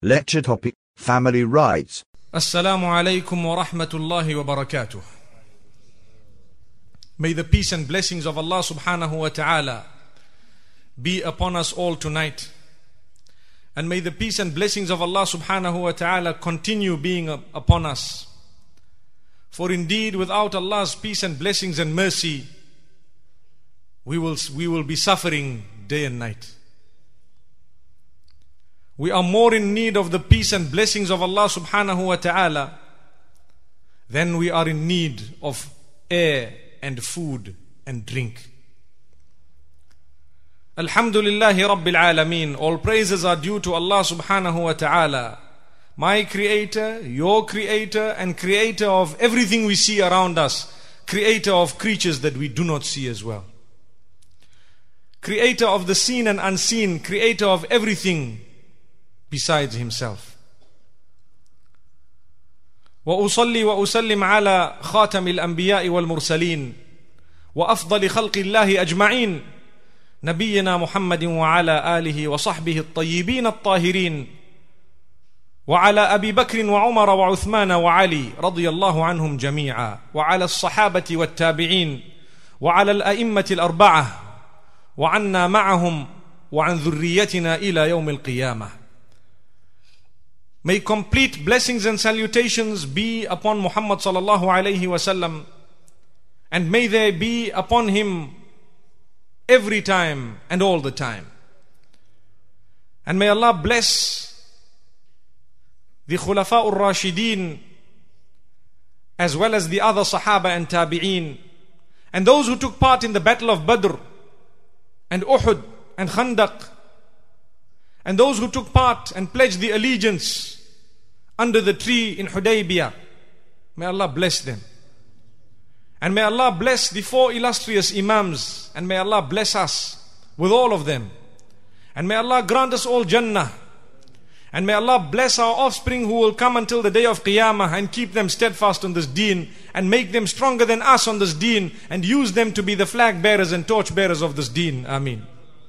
Lecture topic: Family Rights. Assalamu alaikum wa rahmatullahi wa barakatuh. May the peace and blessings of Allah subhanahu wa ta'ala be upon us all tonight. And may the peace and blessings of Allah subhanahu wa ta'ala continue being upon us. For indeed, without Allah's peace and blessings and mercy, we will be suffering day and night. We are more in need of the peace and blessings of Allah subhanahu wa ta'ala than we are in need of air and food and drink. Alhamdulillahi Rabbil Alameen. All praises are due to Allah subhanahu wa ta'ala, my creator, your creator, and creator of everything we see around us, creator of creatures that we do not see as well, creator of the seen and unseen, creator of everything besides himself. وأصلي وأسلم على خاتم الأنبياء والمرسلين وأفضل خلق الله أجمعين نبينا محمد وعلى آله وصحبه الطيبين الطاهرين وعلى أبي بكر وعمر وعثمان وعلي رضي الله عنهم جميعا وعلى الصحابة والتابعين وعلى الأئمة الأربعة وعنا معهم وعن ذريتنا إلى يوم القيامة. May complete blessings and salutations be upon Muhammad sallallahu alayhi wasallam, and may they be upon him every time and all the time. And may Allah bless the Khulafa ur-Rashideen as well as the other Sahaba and Tabi'een, and those who took part in the battle of Badr and Uhud and Khandaq, and those who took part and pledged the allegiance under the tree in Hudaybiyah. May Allah bless them. And may Allah bless the four illustrious Imams, and may Allah bless us with all of them. And may Allah grant us all Jannah. And may Allah bless our offspring who will come until the day of Qiyamah and keep them steadfast on this deen and make them stronger than us on this deen and use them to be the flag bearers and torch bearers of this deen. Ameen.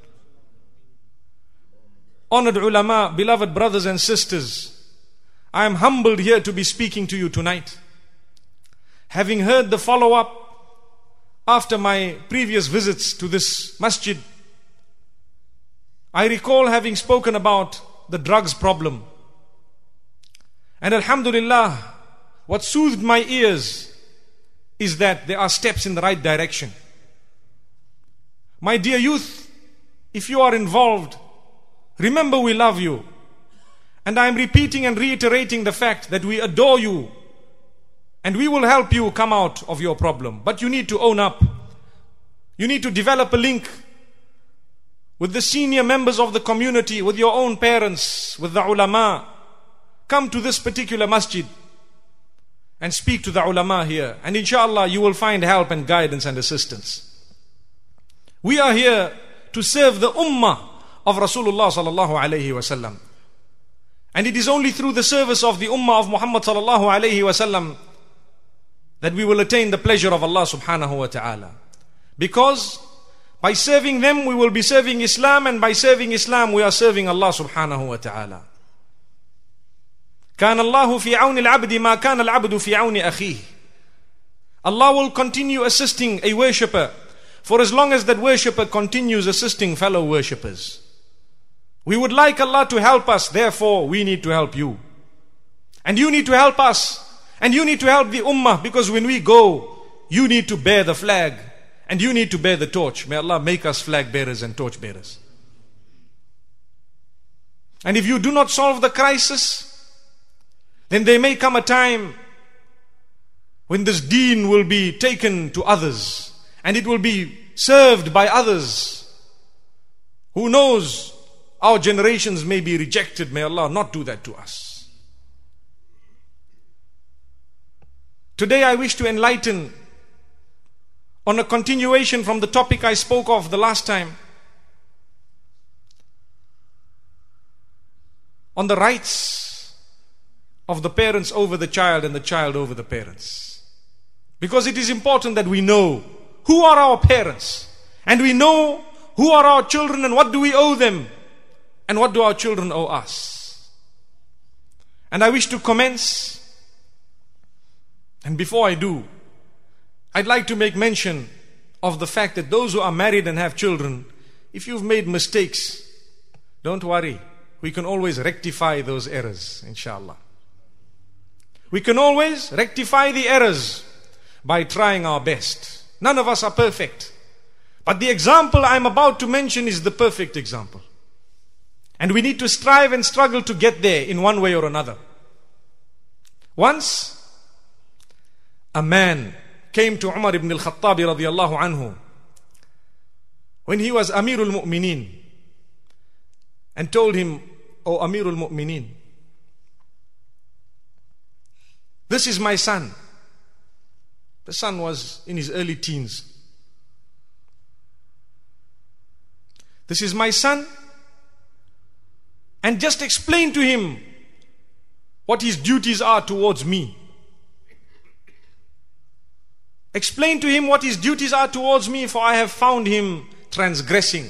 Honored ulama, beloved brothers and sisters, I am humbled here to be speaking to you tonight. Having heard the follow-up after my previous visits to this masjid, I recall having spoken about the drugs problem. And alhamdulillah, what soothed my ears is that there are steps in the right direction. My dear youth, if you are involved, remember we love you. And I am repeating and reiterating the fact that we adore you and we will help you come out of your problem. But you need to own up. You need to develop a link with the senior members of the community, with your own parents, with the ulama. Come to this particular masjid and speak to the ulama here, and inshallah you will find help and guidance and assistance. We are here to serve the ummah of Rasulullah sallallahu alayhi wasallam. And it is only through the service of the ummah of Muhammad sallallahu alayhi wasallam that we will attain the pleasure of Allah subhanahu wa ta'ala. Because by serving them we will be serving Islam, and by serving Islam we are serving Allah subhanahu wa ta'ala. كان الله في عون العبد ما كان العبد في عون أخيه. Allah will continue assisting a worshipper for as long as that worshipper continues assisting fellow worshippers. We would like Allah to help us, therefore we need to help you. And you need to help us. And you need to help the ummah, because when we go, you need to bear the flag. And you need to bear the torch. May Allah make us flag bearers and torch bearers. And if you do not solve the crisis, then there may come a time when this deen will be taken to others. And it will be served by others. Who knows? Our generations may be rejected. May Allah not do that to us. Today I wish to enlighten on a continuation from the topic I spoke of the last time, on the rights of the parents over the child and the child over the parents. Because it is important that we know who are our parents, and we know who are our children and what do we owe them. And what do our children owe us? And I wish to commence. And before I do, I'd like to make mention of the fact that those who are married and have children, if you've made mistakes, don't worry. We can always rectify those errors, inshallah. We can always rectify the errors by trying our best. None of us are perfect. But the example I'm about to mention is the perfect example. And we need to strive and struggle to get there in one way or another. Once, a man came to Umar ibn al-Khattab radiyallahu anhu when he was Amirul Mu'mineen and told him, "O Amirul Mu'mineen, this is my son." The son was in his early teens. "This is my son," and just explain to him what his duties are towards me. Explain to him what his duties are towards me, for I have found him transgressing.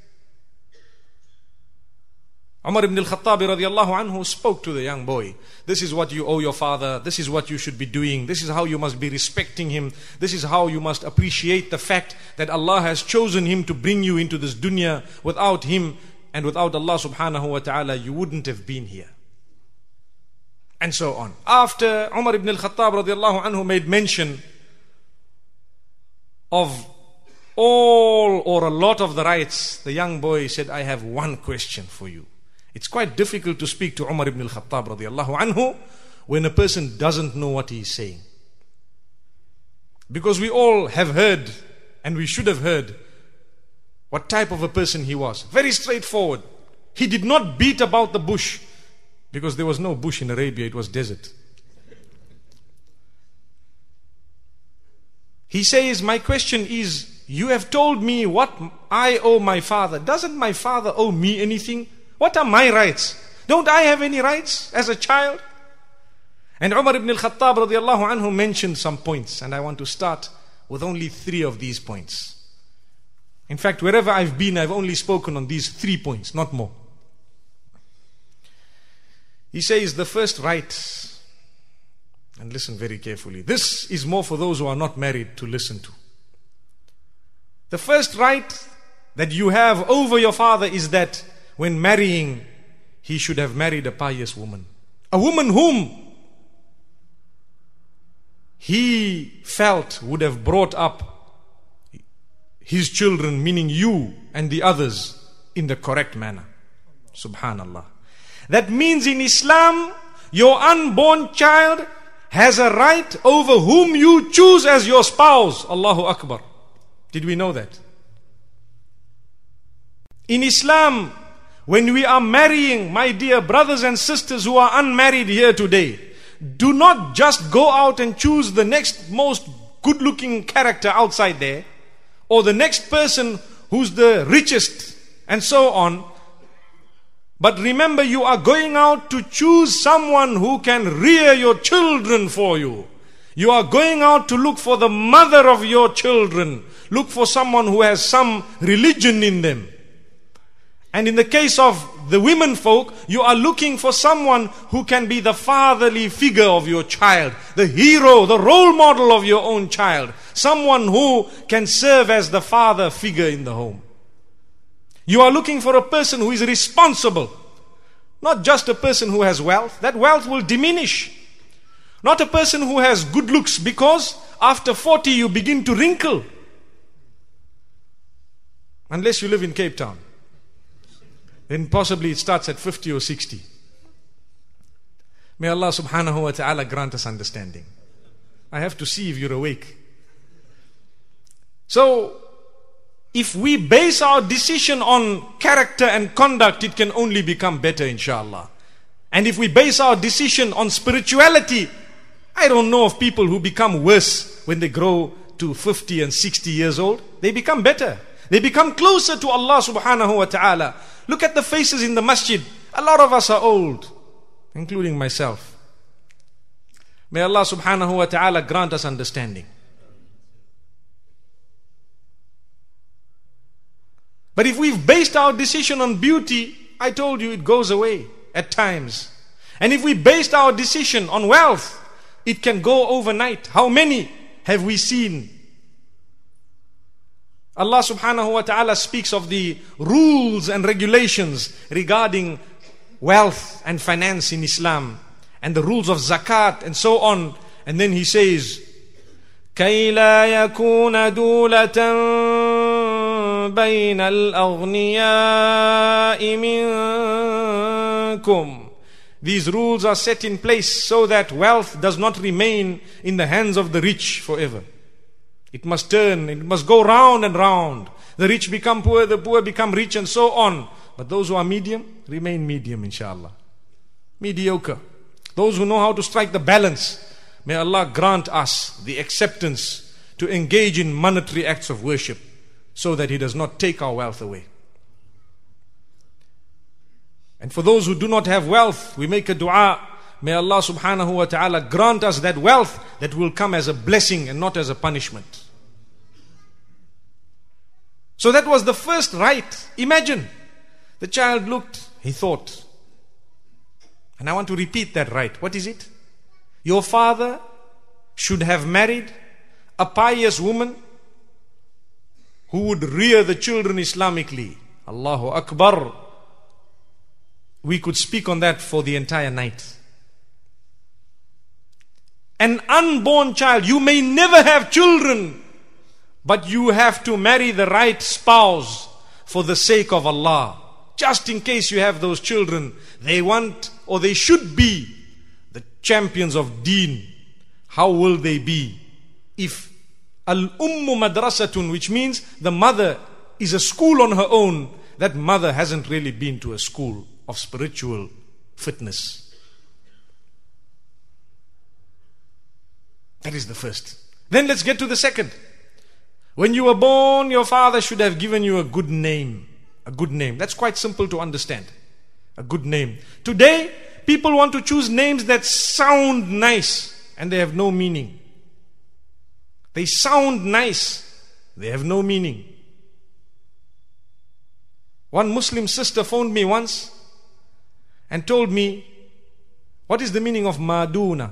Umar ibn al-Khattab radiyallahu anhu spoke to the young boy. This is what you owe your father. This is what you should be doing. This is how you must be respecting him. This is how you must appreciate the fact that Allah has chosen him to bring you into this dunya. Without him and without Allah subhanahu wa ta'ala, you wouldn't have been here. And so on. After Umar ibn al-Khattab radiyallahu anhu made mention of all or a lot of the rights, the young boy said, "I have one question for you." It's quite difficult to speak to Umar ibn al-Khattab radiyallahu anhu when a person doesn't know what he is saying. Because we all have heard, and we should have heard, what type of a person he was. Very straightforward. He did not beat about the bush, because there was no bush in Arabia, it was desert. He says, "My question is, you have told me what I owe my father. Doesn't my father owe me anything? What are my rights? Don't I have any rights as a child?" And Umar ibn al-Khattab radiyallahu anhu mentioned some points, and I want to start with only 3 of these points. In fact, wherever I've been, I've only spoken on these 3 points, not more. He says the first right, and listen very carefully. This is more for those who are not married to listen to. The first right that you have over your father is that when marrying, he should have married a pious woman. A woman whom he felt would have brought up his children, meaning you and the others, in the correct manner. Subhanallah. That means in Islam, your unborn child has a right over whom you choose as your spouse. Allahu Akbar. Did we know that? In Islam, when we are marrying, my dear brothers and sisters who are unmarried here today, do not just go out and choose the next most good-looking character outside there, or the next person who's the richest, and so on. But remember, you are going out to choose someone who can rear your children for you. You are going out to look for the mother of your children. Look for someone who has some religion in them. And in the case of the women folk, you are looking for someone who can be the fatherly figure of your child, the hero, the role model of your own child, someone who can serve as the father figure in the home. You are looking for a person who is responsible, not just a person who has wealth. That wealth will diminish. Not a person who has good looks, because after 40 you begin to wrinkle. Unless you live in Cape Town. Then possibly it starts at 50 or 60. May Allah subhanahu wa ta'ala grant us understanding. I have to see if you're awake. So, if we base our decision on character and conduct, it can only become better, inshallah. And if we base our decision on spirituality, I don't know of people who become worse when they grow to 50 and 60 years old. They become better. They become closer to Allah subhanahu wa ta'ala. Look at the faces in the masjid. A lot of us are old, including myself. May Allah subhanahu wa ta'ala grant us understanding. But if we've based our decision on beauty, I told you it goes away at times. And if we based our decision on wealth, it can go overnight. How many have we seen? Allah subhanahu wa ta'ala speaks of the rules and regulations regarding wealth and finance in Islam, and the rules of zakat and so on. And then He says, كَيْ لَا يَكُونَ دُولَةً بَيْنَ الْأَغْنِيَاءِ مِنْكُمْ. These rules are set in place so that wealth does not remain in the hands of the rich forever. It must turn, it must go round and round. The rich become poor, the poor become rich, and so on. But those who are medium, remain medium, inshallah. Mediocre. Those who know how to strike the balance, may Allah grant us the acceptance to engage in monetary acts of worship, so that He does not take our wealth away. And for those who do not have wealth, we make a dua. May Allah subhanahu wa ta'ala grant us that wealth that will come as a blessing and not as a punishment. So that was the first right. Imagine, the child looked, he thought. And I want to repeat that right. What is it? Your father should have married a pious woman who would rear the children Islamically. Allahu Akbar. We could speak on that for the entire night. An unborn child, you may never have children, but you have to marry the right spouse for the sake of Allah. Just in case you have those children, they want or they should be the champions of deen. How will they be if al-ummu madrasatun, which means the mother is a school on her own, that mother hasn't really been to a school of spiritual fitness? That is the first. Then let's get to the second. When you were born, your father should have given you a good name. A good name. That's quite simple to understand. A good name. Today, people want to choose names that sound nice and they have no meaning. They sound nice, they have no meaning. One Muslim sister phoned me once and told me, what is the meaning of Maduna?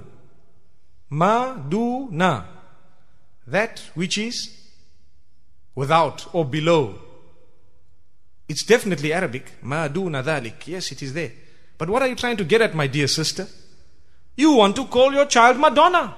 Maduna, that which is without or below. It's definitely Arabic. Maduna dhalik. Yes, it is there. But what are you trying to get at, my dear sister? You want to call your child Madonna.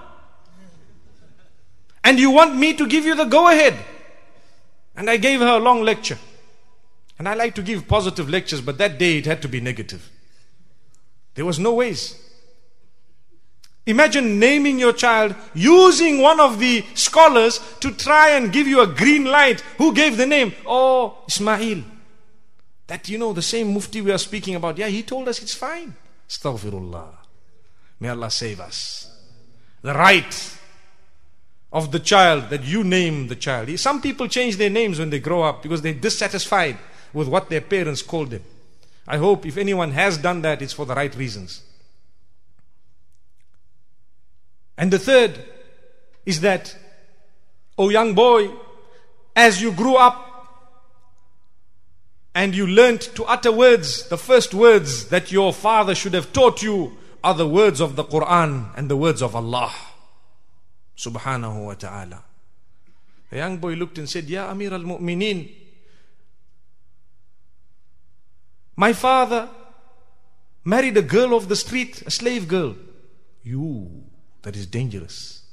And you want me to give you the go-ahead. And I gave her a long lecture. And I like to give positive lectures, but that day it had to be negative. There was no ways. Imagine naming your child using one of the scholars to try and give you a green light. Who gave the name? Oh, Ismail. That, the same mufti we are speaking about. Yeah, he told us it's fine. Astaghfirullah. May Allah save us. The right of the child that you name the child. Some people change their names when they grow up because they're dissatisfied with what their parents called them. I hope if anyone has done that, it's for the right reasons. And the third is that, oh young boy, as you grew up and you learnt to utter words, the first words that your father should have taught you are the words of the Quran and the words of Allah subhanahu wa ta'ala. The young boy looked and said, Ya Amir al-Mu'mineen, my father married a girl of the street, a slave girl. That is dangerous.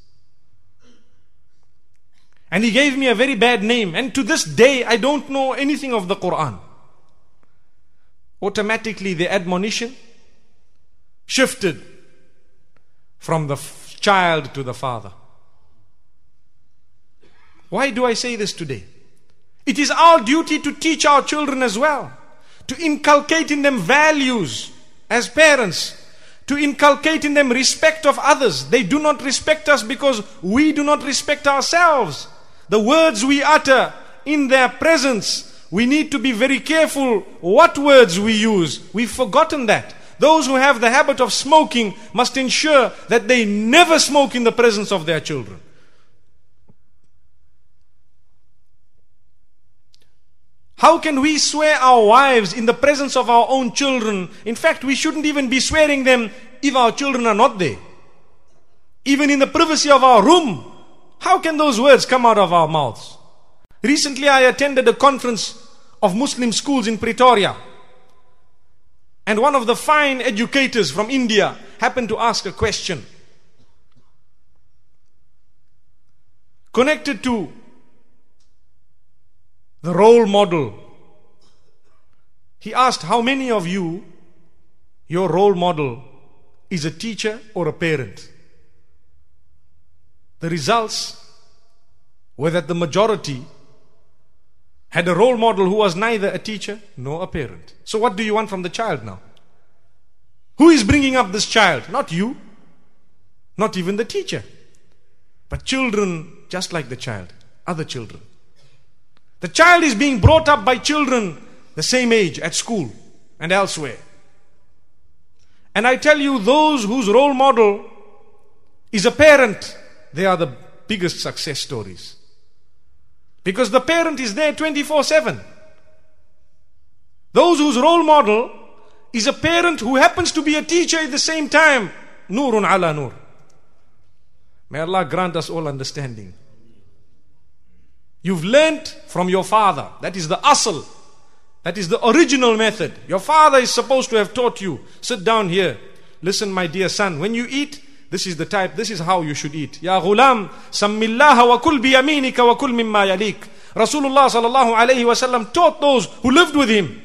And he gave me a very bad name. And to this day, I don't know anything of the Quran. Automatically, the admonition shifted from the child to the father. Why do I say this today? It is our duty to teach our children as well, to inculcate in them values as parents, to inculcate in them respect of others. They do not respect us because we do not respect ourselves. The words we utter in their presence, we need to be very careful what words we use. We've forgotten that. Those who have the habit of smoking must ensure that they never smoke in the presence of their children. How can we swear our wives in the presence of our own children? In fact, we shouldn't even be swearing them if our children are not there. Even in the privacy of our room, how can those words come out of our mouths? Recently, I attended a conference of Muslim schools in Pretoria. And one of the fine educators from India happened to ask a question connected to the role model. He asked, how many of you, your role model is a teacher or a parent? The results were that the majority had a role model who was neither a teacher nor a parent. So what do you want from the child now? Who is bringing up this child? Not you, not even the teacher, but children just like the child, other children. The child is being brought up by children the same age at school and elsewhere. And I tell you, those whose role model is a parent, they are the biggest success stories. Because the parent is there 24/7. Those whose role model is a parent who happens to be a teacher at the same time, Nurun ala nur. May Allah grant us all understanding. You've learnt from your father. That is the asl. That is the original method. Your father is supposed to have taught you. Sit down here. Listen, my dear son. When you eat, this is the type, this is how you should eat. Ya ghulam, sammillaha wa kul biyaminika wa kul mimma yalik. Rasulullah sallallahu alayhi wa sallam taught those who lived with him.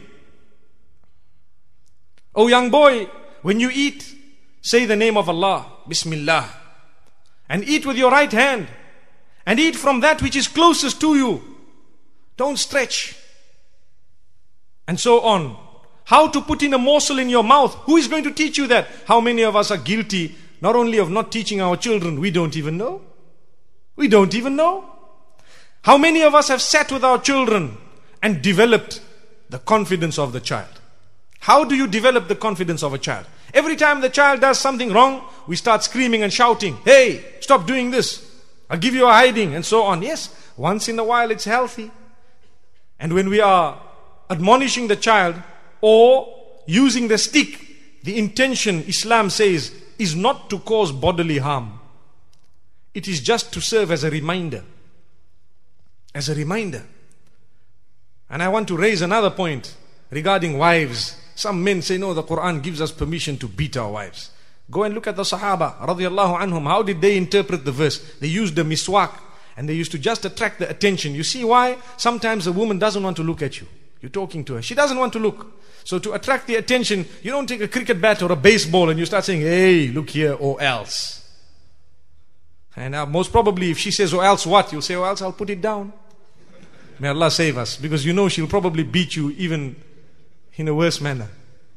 Oh young boy, when you eat, say the name of Allah, Bismillah. And eat with your right hand. And eat from that which is closest to you. Don't stretch. And so on. How to put in a morsel in your mouth. Who is going to teach you that? How many of us are guilty not only of not teaching our children, we don't even know. We don't even know. How many of us have sat with our children and developed the confidence of the child? How do you develop the confidence of a child? Every time the child does something wrong, we start screaming and shouting, hey, stop doing this. I'll give you a hiding, and so on. Yes, once in a while it's healthy. And when we are admonishing the child or using the stick, the intention, Islam says, is not to cause bodily harm. It is just to serve as a reminder. As a reminder. And I want to raise another point regarding wives. Some men say, no, the Quran gives us permission to beat our wives. Go and look at the Sahaba, radiyallahu anhum. How did they interpret the verse? They used the miswak, and they used to just attract the attention. You see why? Sometimes a woman doesn't want to look at you. You're talking to her. She doesn't want to look. So to attract the attention, you don't take a cricket bat or a baseball and you start saying, hey, look here, or else. And most probably if she says, or else what? You'll say, or else I'll put it down. May Allah save us. Because you know she'll probably beat you even in a worse manner.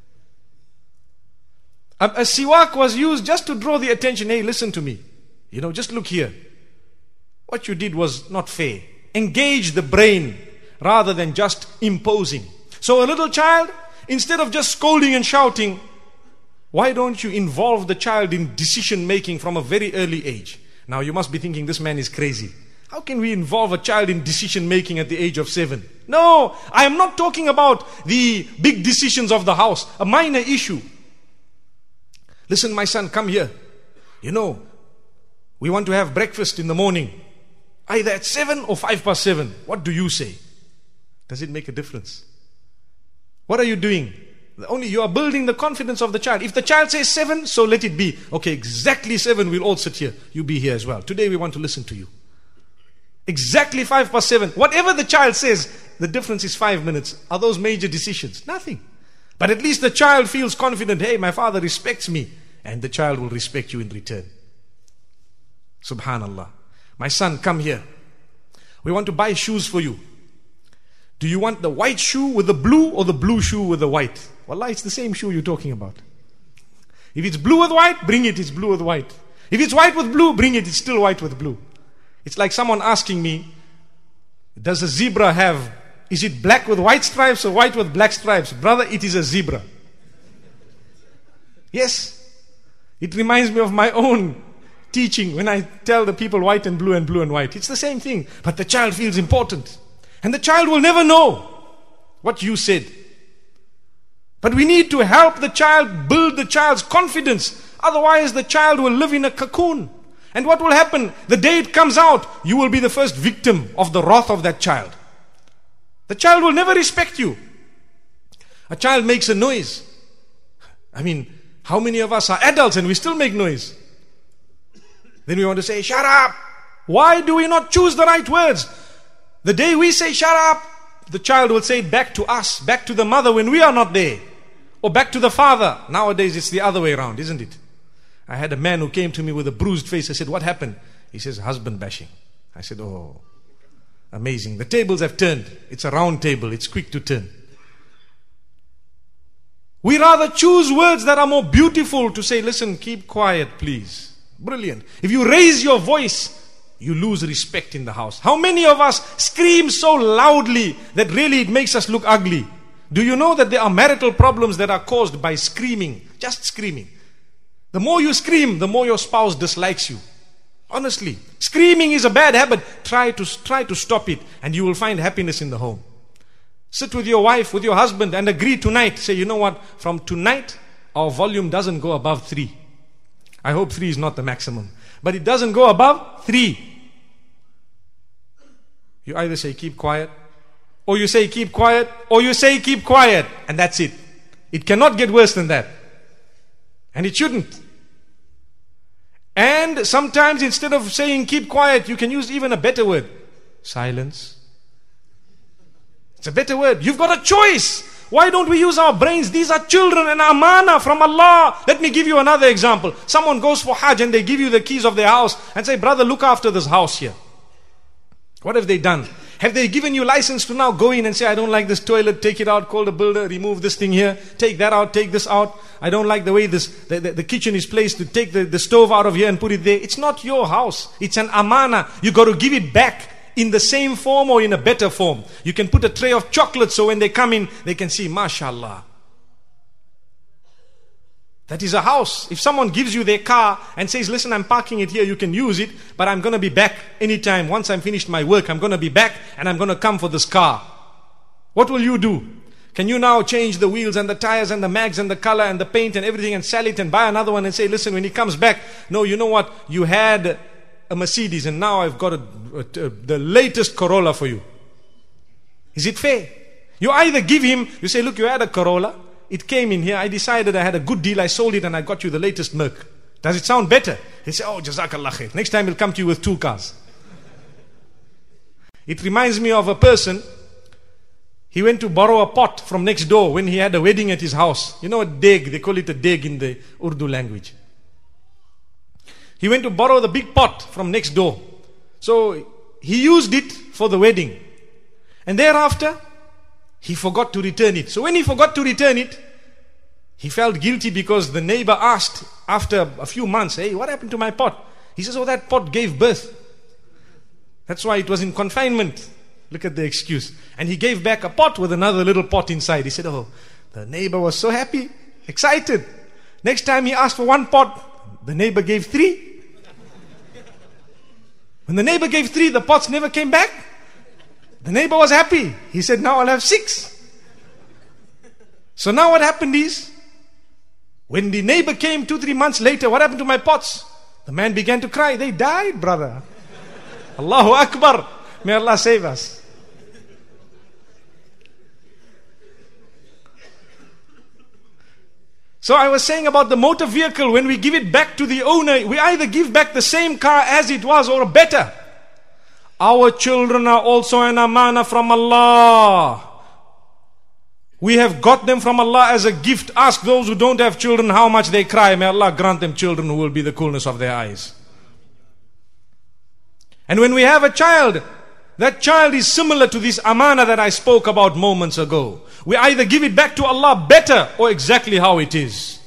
A siwak was used just to draw the attention. Hey, listen to me. You know, just look here. What you did was not fair. Engage the brain rather than just imposing. So a little child, instead of just scolding and shouting, why don't you involve the child in decision making from a very early age? Now you must be thinking, this man is crazy. How can we involve a child in decision making at the age of 7? No, I am not talking about the big decisions of the house, a minor issue. Listen, my son, come here. You know, we want to have breakfast in the morning. Either at 7 or 7:05. What do you say? Does it make a difference? What are you doing? Only you are building the confidence of the child. If the child says 7, so let it be. Okay, exactly 7, we'll all sit here. You be here as well. Today we want to listen to you. Exactly 7:05. Whatever the child says, the difference is 5 minutes. Are those major decisions? Nothing. But at least the child feels confident. Hey, my father respects me. And the child will respect you in return. Subhanallah. My son, come here. We want to buy shoes for you. Do you want the white shoe with the blue or the blue shoe with the white? Wallah, it's the same shoe you're talking about. If it's blue with white, bring it, it's blue with white. If it's white with blue, bring it, it's still white with blue. It's like someone asking me, does a zebra have, is it black with white stripes or white with black stripes? Brother, it is a zebra. Yes. It reminds me of my own teaching when I tell the people white and blue and white. It's the same thing. But the child feels important. And the child will never know. what you said. But we need to help the child, build the child's confidence. Otherwise the child will live in a cocoon. And what will happen? The day it comes out, you will be the first victim of the wrath of that child. The child will never respect you. A child makes a noise. I mean, how many of us are adults and we still make noise? Then we want to say, shut up. Why do we not choose the right words? The day we say shut up, the child will say it back to us, back to the mother when we are not there, or back to the father. Nowadays it's the other way around, isn't it? I had a man who came to me with a bruised face. I said, what happened? He says, husband bashing. I said, oh, amazing. The tables have turned. It's a round table. It's quick to turn. We rather choose words that are more beautiful to say, listen, keep quiet, please. Brilliant. If you raise your voice, you lose respect in the house. How many of us scream so loudly that really it makes us look ugly? Do you know that there are marital problems that are caused by screaming? Just screaming. The more you scream, the more your spouse dislikes you. Honestly, screaming is a bad habit. Try to stop it and you will find happiness in the home. Sit with your wife, with your husband and agree tonight. Say, you know what? From tonight, our volume doesn't go above 3. I hope 3 is not the maximum. But it doesn't go above 3. You either say keep quiet, or you say keep quiet, or you say keep quiet. And that's it. It cannot get worse than that. And it shouldn't. And sometimes instead of saying keep quiet, you can use even a better word. Silence. It's a better word. You've got a choice. Why don't we use our brains? These are children and amana from Allah. Let me give you another example. Someone goes for Hajj and they give you the keys of their house and say, brother, look after this house here. What have they done? Have they given you license to now go in and say, I don't like this toilet, take it out, call the builder, remove this thing here, take that out, take this out. I don't like the way the kitchen is placed, to take the stove out of here and put it there. It's not your house. It's an amana. You got to give it back in the same form or in a better form. You can put a tray of chocolates so when they come in, they can see, mashallah. That is a house. If someone gives you their car and says, listen, I'm parking it here, you can use it, but I'm going to be back anytime. Once I'm finished my work, I'm going to be back and I'm going to come for this car. What will you do? Can you now change the wheels and the tires and the mags and the color and the paint and everything and sell it and buy another one and say, listen, when he comes back, no, you know what? You had a Mercedes and now I've got the latest Corolla for you. Is it fair? You either give him, you say, look, you had a Corolla. It came in here, I decided I had a good deal, I sold it and I got you the latest Merc. Does it sound better? He say, oh, Jazakallah khair. Next time he'll come to you with 2 cars. It reminds me of a person, he went to borrow a pot from next door when he had a wedding at his house. You know a deg, they call it a deg in the Urdu language. He went to borrow the big pot from next door. So he used it for the wedding. And thereafter, he forgot to return it. So when he forgot to return it, he felt guilty because the neighbor asked after a few months, hey, what happened to my pot? He says, oh, that pot gave birth. That's why it was in confinement. Look at the excuse. And he gave back a pot with another little pot inside. He said, oh, the neighbor was so happy, excited. Next time he asked for 1 pot, the neighbor gave 3. When the neighbor gave 3, the pots never came back. The neighbor was happy. He said, now I'll have 6. So now what happened is, when the neighbor came 2-3 months later, what happened to my pots? The man began to cry. They died, brother. Allahu Akbar. May Allah save us. So I was saying about the motor vehicle, when we give it back to the owner, we either give back the same car as it was or better. Our children are also an amana from Allah. We have got them from Allah as a gift. Ask those who don't have children how much they cry. May Allah grant them children who will be the coolness of their eyes. And when we have a child, that child is similar to this amana that I spoke about moments ago. We either give it back to Allah better or exactly how it is.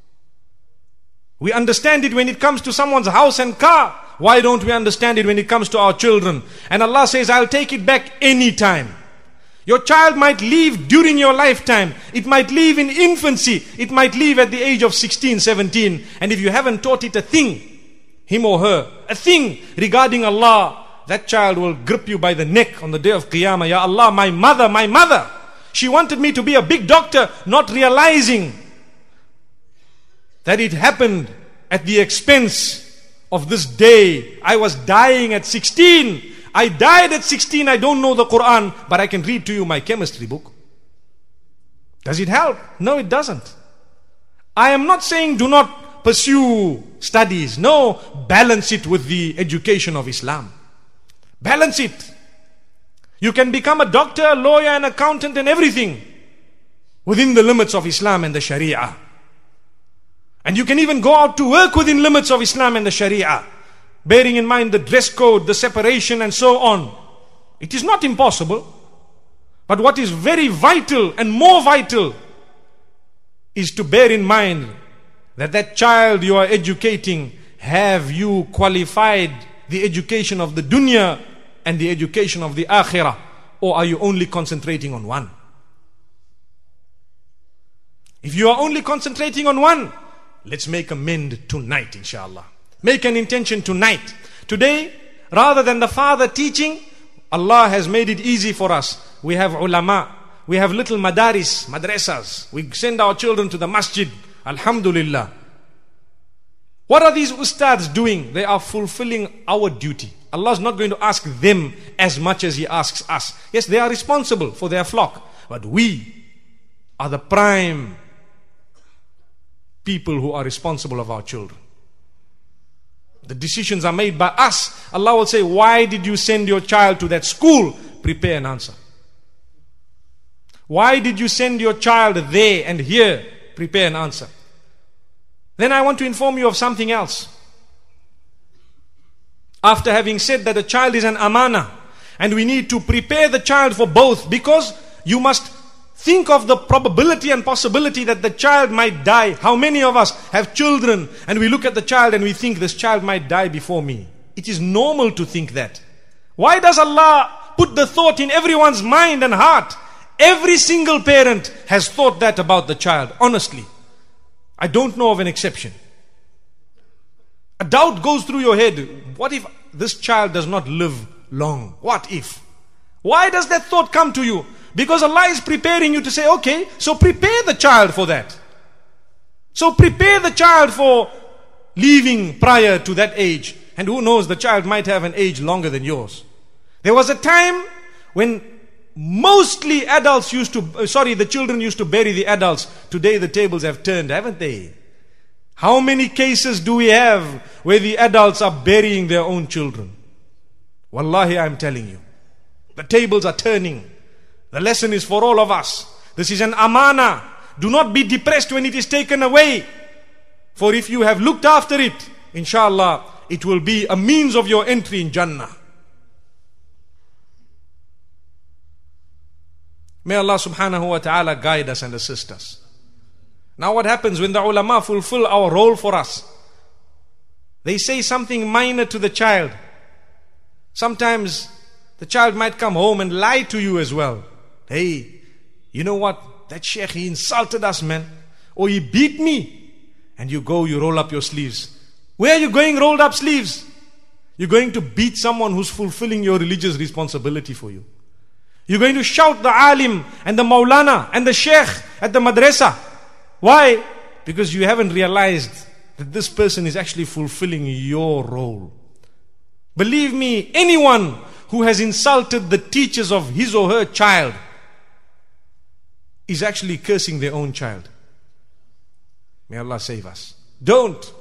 We understand it when it comes to someone's house and car. Why don't we understand it when it comes to our children? And Allah says, I'll take it back anytime. Your child might leave during your lifetime. It might leave in infancy. It might leave at the age of 16, 17. And if you haven't taught it a thing, him or her, a thing regarding Allah, that child will grip you by the neck on the day of Qiyamah. Ya Allah, my mother, She wanted me to be a big doctor, not realizing that it happened at the expense of this day. I was dying at 16. I died at 16. I don't know the Quran, but I can read to you my chemistry book. Does it help? No, it doesn't. I am not saying do not pursue studies. No, balance it with the education of Islam. Balance it. You can become a doctor, a lawyer, an accountant and everything within the limits of Islam and the Sharia. And you can even go out to work within limits of Islam and the Sharia, bearing in mind the dress code, the separation and so on. It is not impossible. But what is very vital and more vital is to bear in mind that that child you are educating, have you qualified the education of the dunya and the education of the akhirah, or are you only concentrating on one? If you are only concentrating on one, let's make amend tonight, inshallah. Make an intention tonight. Today, rather than the father teaching, Allah has made it easy for us. We have ulama, we have little madaris, madrasas. We send our children to the masjid. Alhamdulillah. What are these ustads doing? They are fulfilling our duty. Allah is not going to ask them as much as He asks us. Yes, they are responsible for their flock, but we are the prime people who are responsible of our children. The decisions are made by us. Allah will say, why did you send your child to that school? Prepare an answer. Why did you send your child there and here? Prepare an answer. Then I want to inform you of something else. After having said that a child is an amana, and we need to prepare the child for both, because you must think of the probability and possibility that the child might die. How many of us have children and we look at the child and we think this child might die before me? It is normal to think that. Why does Allah put the thought in everyone's mind and heart? Every single parent has thought that about the child, honestly. I don't know of an exception. A doubt goes through your head. What if this child does not live long? What if? Why does that thought come to you? Because Allah is preparing you to say, okay, so prepare the child for that. So prepare the child for leaving prior to that age. And who knows, the child might have an age longer than yours. There was a time when mostly adults the children used to bury the adults. Today the tables have turned, haven't they? How many cases do we have where the adults are burying their own children? Wallahi, I'm telling you. The tables are turning. The lesson is for all of us. This is an amana. Do not be depressed when it is taken away. For if you have looked after it, inshallah, it will be a means of your entry in Jannah. May Allah subhanahu wa ta'ala guide us and assist us. Now what happens when the ulama fulfill our role for us? They say something minor to the child. Sometimes the child might come home and lie to you as well. Hey, you know what? That sheikh, he insulted us, man. Or he beat me. And you go, you roll up your sleeves. Where are you going rolled up sleeves? You're going to beat someone who's fulfilling your religious responsibility for you. You're going to shout the alim and the maulana and the sheikh at the madrasa. Why? Because you haven't realized that this person is actually fulfilling your role. Believe me, anyone who has insulted the teachers of his or her child is actually cursing their own child. May Allah save us. Don't.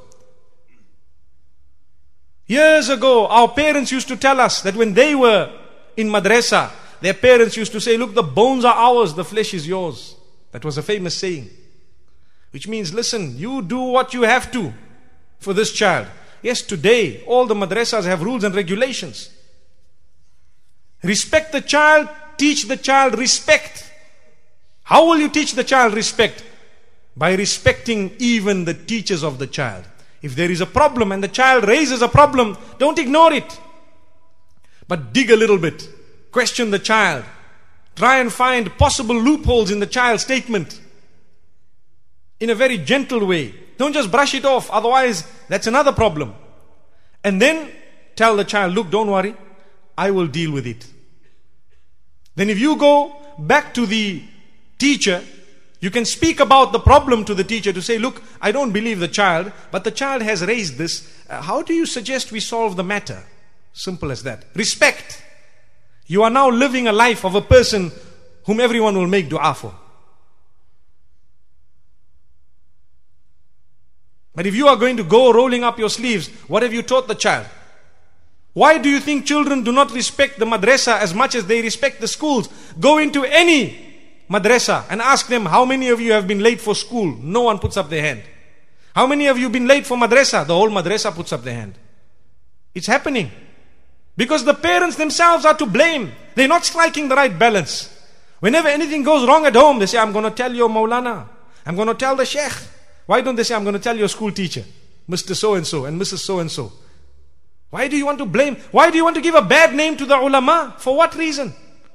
Years ago, our parents used to tell us that when they were in madrasa, their parents used to say, look, the bones are ours, the flesh is yours. That was a famous saying. Which means, listen, you do what you have to for this child. Yes, today, all the madrasas have rules and regulations. Respect the child, teach the child respect. How will you teach the child respect? By respecting even the teachers of the child. If there is a problem and the child raises a problem, don't ignore it. But dig a little bit. Question the child. Try and find possible loopholes in the child's statement. In a very gentle way. Don't just brush it off, otherwise that's another problem. And then tell the child, look, don't worry, I will deal with it. Then if you go back to the teacher, you can speak about the problem to the teacher to say, look, I don't believe the child, but the child has raised this. How do you suggest we solve the matter? Simple as that. Respect. You are now living a life of a person whom everyone will make dua for. But if you are going to go rolling up your sleeves, what have you taught the child? Why do you think children do not respect the madrasa as much as they respect the schools? Go into any madrasa and ask them, how many of you have been late for school? No one puts up their hand. How many of you been late for madrasa? The whole madrasa puts up their hand. It's happening. Because the parents themselves are to blame. They're not striking the right balance. Whenever anything goes wrong at home, they say, I'm going to tell your Maulana. I'm going to tell the Sheikh. Why don't they say, I'm going to tell your school teacher, Mr. So-and-so and Mrs. So-and-so? Why do you want to blame? Why do you want to give a bad name to the ulama? For what reason?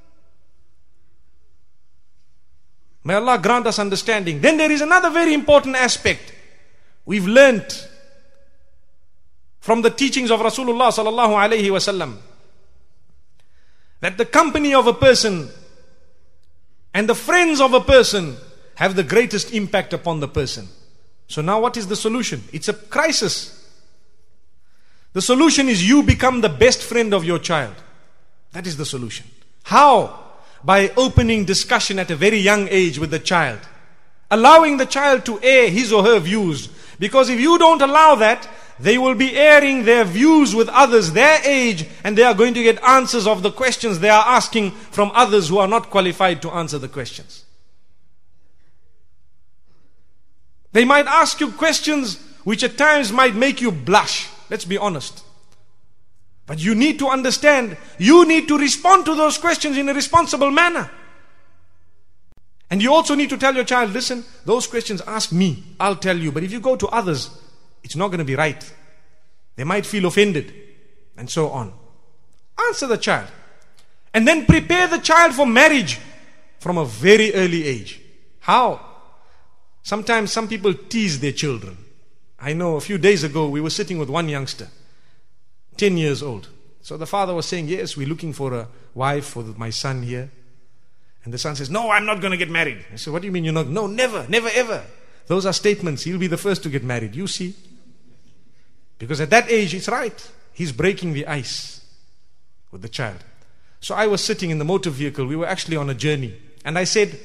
May Allah grant us understanding. Then there is another very important aspect. We've learnt from the teachings of Rasulullah sallallahu alaihi wasallam that the company of a person and the friends of a person have the greatest impact upon the person. So now what is the solution? It's a crisis. The solution is you become the best friend of your child. That is the solution. How? By opening discussion at a very young age with the child. Allowing the child to air his or her views. Because if you don't allow that, they will be airing their views with others their age, and they are going to get answers of the questions they are asking from others who are not qualified to answer the questions. They might ask you questions which at times might make you blush. Let's be honest. But you need to understand, you need to respond to those questions in a responsible manner. And you also need to tell your child, listen, those questions ask me, I'll tell you. But if you go to others, it's not going to be right. They might feel offended, and so on. Answer the child. And then prepare the child for marriage from a very early age. How? Sometimes some people tease their children. I know a few days ago we were sitting with one youngster, 10 years old. So the father was saying, yes, we're looking for a wife for my son here. And the son says, no, I'm not going to get married. I said, what do you mean you're not? No, never, never, ever. Those are statements. He'll be the first to get married. You see. Because at that age, it's right. He's breaking the ice with the child. So I was sitting in the motor vehicle. We were actually on a journey. And I said,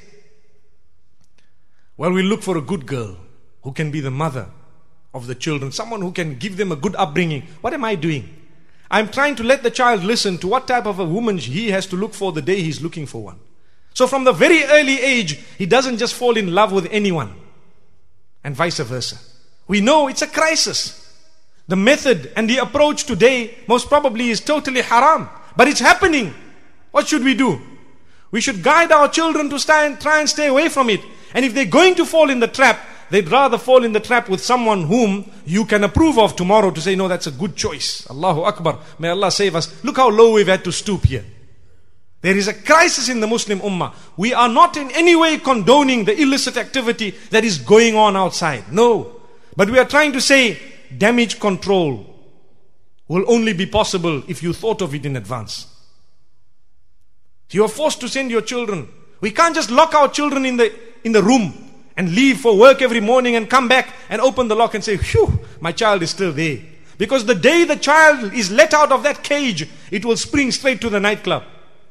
well, we'll look for a good girl who can be the mother of the children. Someone who can give them a good upbringing. What am I doing? I'm trying to let the child listen to what type of a woman he has to look for the day he's looking for one. So from the very early age, he doesn't just fall in love with anyone. And vice versa. We know it's a crisis. The method and the approach today most probably is totally haram. But it's happening. What should we do? We should guide our children to try and stay away from it. And if they're going to fall in the trap, they'd rather fall in the trap with someone whom you can approve of tomorrow to say, no, that's a good choice. Allahu Akbar. May Allah save us. Look how low we've had to stoop here. There is a crisis in the Muslim Ummah. We are not in any way condoning the illicit activity that is going on outside. No. But we are trying to say, damage control will only be possible if you thought of it in advance. You are forced to send your children. We can't just lock our children in the room and leave for work every morning and come back and open the lock and say, phew, my child is still there. Because the day the child is let out of that cage, it will spring straight to the nightclub.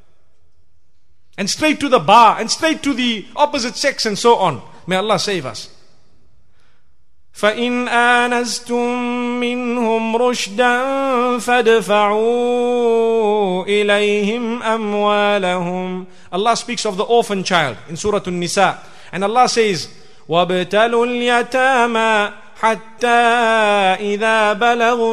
And straight to the bar, and straight to the opposite sex, and so on. May Allah save us. فَإِنْ آنَسْتُم مِّنْهُمْ رُشْدًا فَادْفَعُوا إِلَيْهِمْ أَمْوَالَهُمْ. Allah speaks of the orphan child in Surah An-Nisa. And Allah says, وَابْتَلُوا الْيَتَامَى حَتَّى إِذَا بَلَغُوا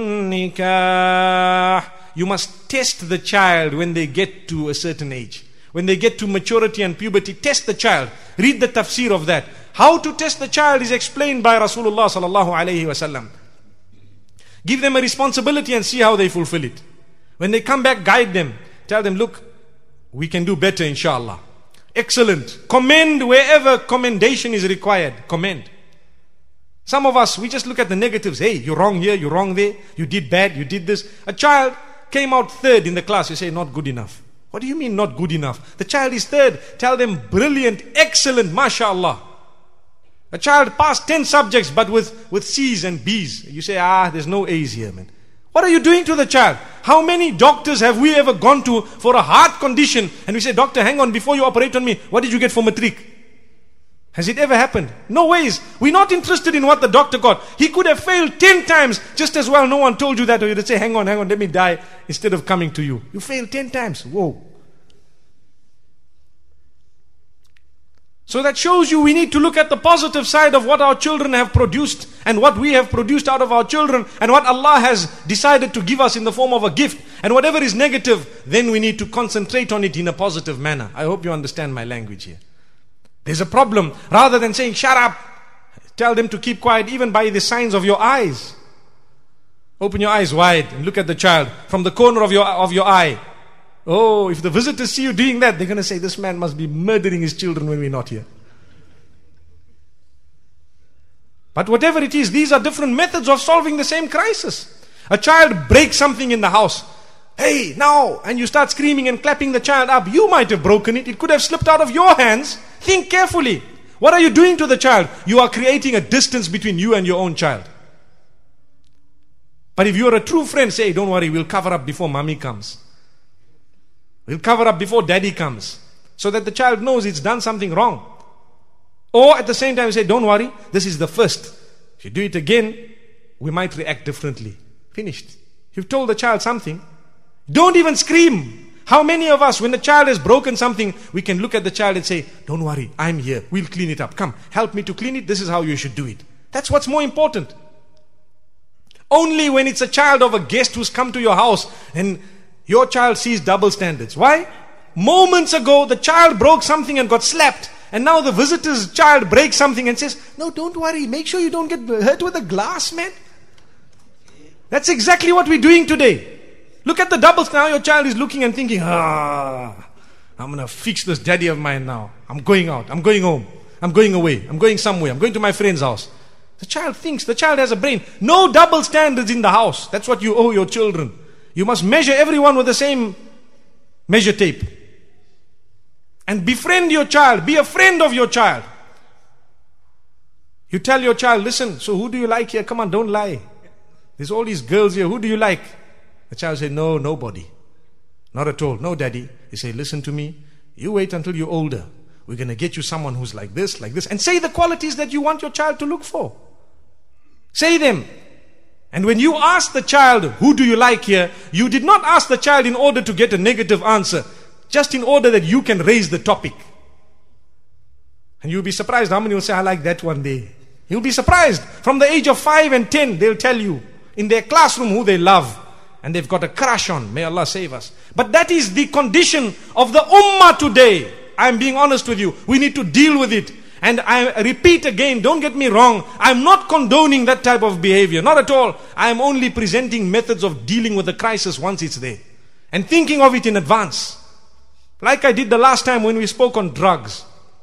النِّكَاحَ. You must test the child when they get to a certain age. When they get to maturity and puberty, test the child. Read the tafsir of that. How to test the child is explained by Rasulullah sallallahu alaihi wasallam. Give them a responsibility and see how they fulfill it. When they come back, guide them. Tell them, look, we can do better inshallah. Excellent. Commend wherever commendation is required. Commend. Some of us, we just look at the negatives. Hey, you're wrong here, you're wrong there. You did bad, you did this. A child came out third in the class. You say, not good enough. What do you mean not good enough? The child is third. Tell them brilliant, excellent, mashallah. A child passed 10 subjects but with C's and B's. You say, there's no A's here, man. What are you doing to the child? How many doctors have we ever gone to for a heart condition and we say, doctor, hang on, before you operate on me, what did you get for matric? Has it ever happened? No ways. We're not interested in what the doctor got. He could have failed 10 times just as well. No one told you that, or you'd say, hang on, let me die instead of coming to you. You failed 10 times. Whoa. So that shows you we need to look at the positive side of what our children have produced and what we have produced out of our children and what Allah has decided to give us in the form of a gift. And whatever is negative, then we need to concentrate on it in a positive manner. I hope you understand my language here. There's a problem. Rather than saying, shut up, tell them to keep quiet even by the signs of your eyes. Open your eyes wide and look at the child from the corner of your eye. Oh, if the visitors see you doing that, they're going to say, this man must be murdering his children when we're not here. But whatever it is, these are different methods of solving the same crisis. A child breaks something in the house. Hey, now, and you start screaming and clapping the child up. You might have broken it. It could have slipped out of your hands. Think carefully. What are you doing to the child? You are creating a distance between you and your own child. But if you're a true friend, say, don't worry, we'll cover up before mommy comes. We'll cover up before daddy comes. So that the child knows it's done something wrong. Or at the same time say, don't worry, this is the first. If you do it again, we might react differently. Finished. You've told the child something. Don't even scream. How many of us, when the child has broken something, we can look at the child and say, don't worry, I'm here. We'll clean it up. Come, help me to clean it. This is how you should do it. That's what's more important. Only when it's a child of a guest who's come to your house and your child sees double standards. Why? Moments ago, the child broke something and got slapped. And now the visitor's child breaks something and says, no, don't worry. Make sure you don't get hurt with a glass, man. That's exactly what we're doing today. Look at the doubles. Now your child is looking and thinking, I'm going to fix this daddy of mine now. I'm going out. I'm going home. I'm going away. I'm going somewhere. I'm going to my friend's house. The child thinks. The child has a brain. No double standards in the house. That's what you owe your children. You must measure everyone with the same measure tape. And befriend your child. Be a friend of your child. You tell your child, listen, so who do you like here? Come on, don't lie. There's all these girls here. Who do you like? The child says, no, nobody. Not at all. No, daddy. You say, listen to me. You wait until you're older. We're going to get you someone who's like this. And say the qualities that you want your child to look for. Say them. And when you ask the child, who do you like here? You did not ask the child in order to get a negative answer. Just in order that you can raise the topic. And you'll be surprised how many will say, I like that one day. You'll be surprised. From the age of 5 and 10, they'll tell you in their classroom who they love. And they've got a crush on. May Allah save us. But that is the condition of the ummah today. I'm being honest with you. We need to deal with it. And I repeat again, don't get me wrong. I'm not condoning that type of behavior. Not at all. I'm only presenting methods of dealing with the crisis once it's there. And thinking of it in advance. Like I did the last time when we spoke on drugs.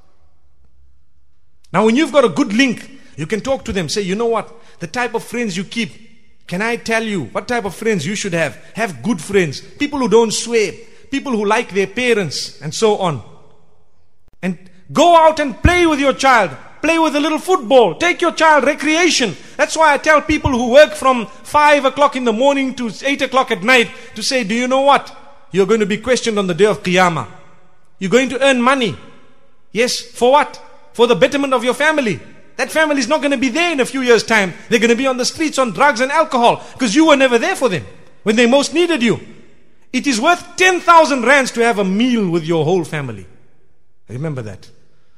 Now when you've got a good link, you can talk to them. Say, you know what? The type of friends you keep. Can I tell you what type of friends you should have? Have good friends. People who don't swear. People who like their parents. And so on. And go out and play with your child. Play with a little football. Take your child recreation. That's why I tell people who work from 5 o'clock in the morning to 8 o'clock at night to say, do you know what? You're going to be questioned on the day of Qiyamah. You're going to earn money. Yes, for what? For the betterment of your family. That family is not going to be there in a few years' time. They're going to be on the streets on drugs and alcohol because you were never there for them when they most needed you. It is worth 10,000 rands to have a meal with your whole family. Remember that.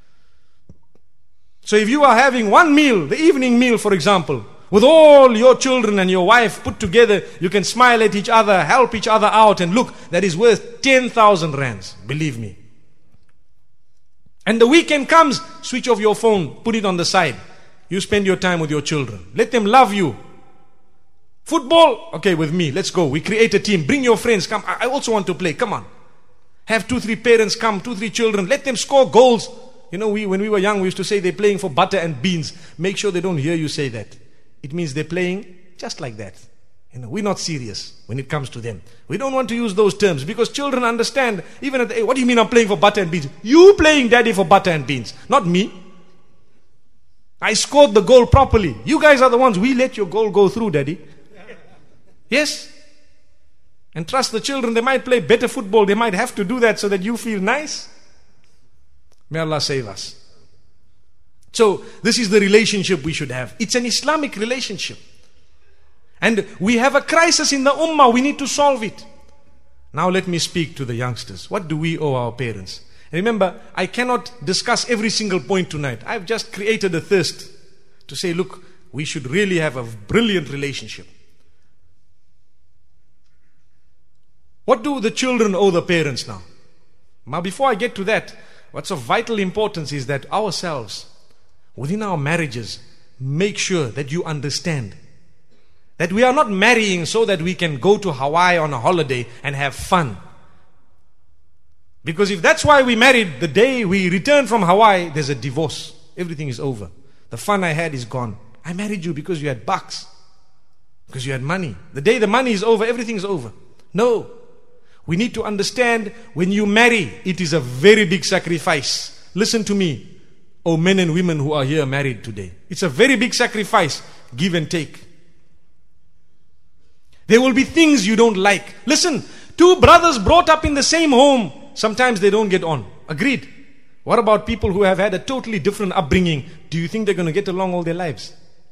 So if you are having one meal, the evening meal for example, with all your children and your wife put together, you can smile at each other, help each other out, and look, that is worth 10,000 rands. Believe me. And the weekend comes, switch off your phone, put it on the side. You spend your time with your children. Let them love you. Football, okay, with me, let's go. We create a team. Bring your friends, come. I also want to play, come on. Have 2-3 parents come, 2-3 children. Let them score goals. You know, when we were young, we used to say they're playing for butter and beans. Make sure they don't hear you say that. It means they're playing just like that. We're not serious when it comes to them. We don't want to use those terms because children understand, even at the age, what do you mean I'm playing for butter and beans? You playing daddy for butter and beans, not me. I scored the goal properly. You guys are the ones, we let your goal go through, daddy. Yes. And trust the children, they might play better football. They might have to do that so that you feel nice. May Allah save us. So this is the relationship we should have. It's an Islamic relationship. And we have a crisis in the ummah. We need to solve it. Now let me speak to the youngsters. What do we owe our parents? Remember, I cannot discuss every single point tonight. I've just created a thirst to say, look, we should really have a brilliant relationship. What do the children owe the parents now? Now before I get to that, what's of vital importance is that ourselves, within our marriages, make sure that you understand that we are not marrying so that we can go to Hawaii on a holiday and have fun. Because if that's why we married, the day we return from Hawaii, there's a divorce. Everything is over. The fun I had is gone. I married you because you had bucks. Because you had money. The day the money is over, everything is over. No. We need to understand when you marry, it is a very big sacrifice. Listen to me, oh men and women who are here married today. It's a very big sacrifice. Give and take. There will be things you don't like. Listen, two brothers brought up in the same home, sometimes they don't get on. Agreed. What about people who have had a totally different upbringing? Do you think they're going to get along all their lives?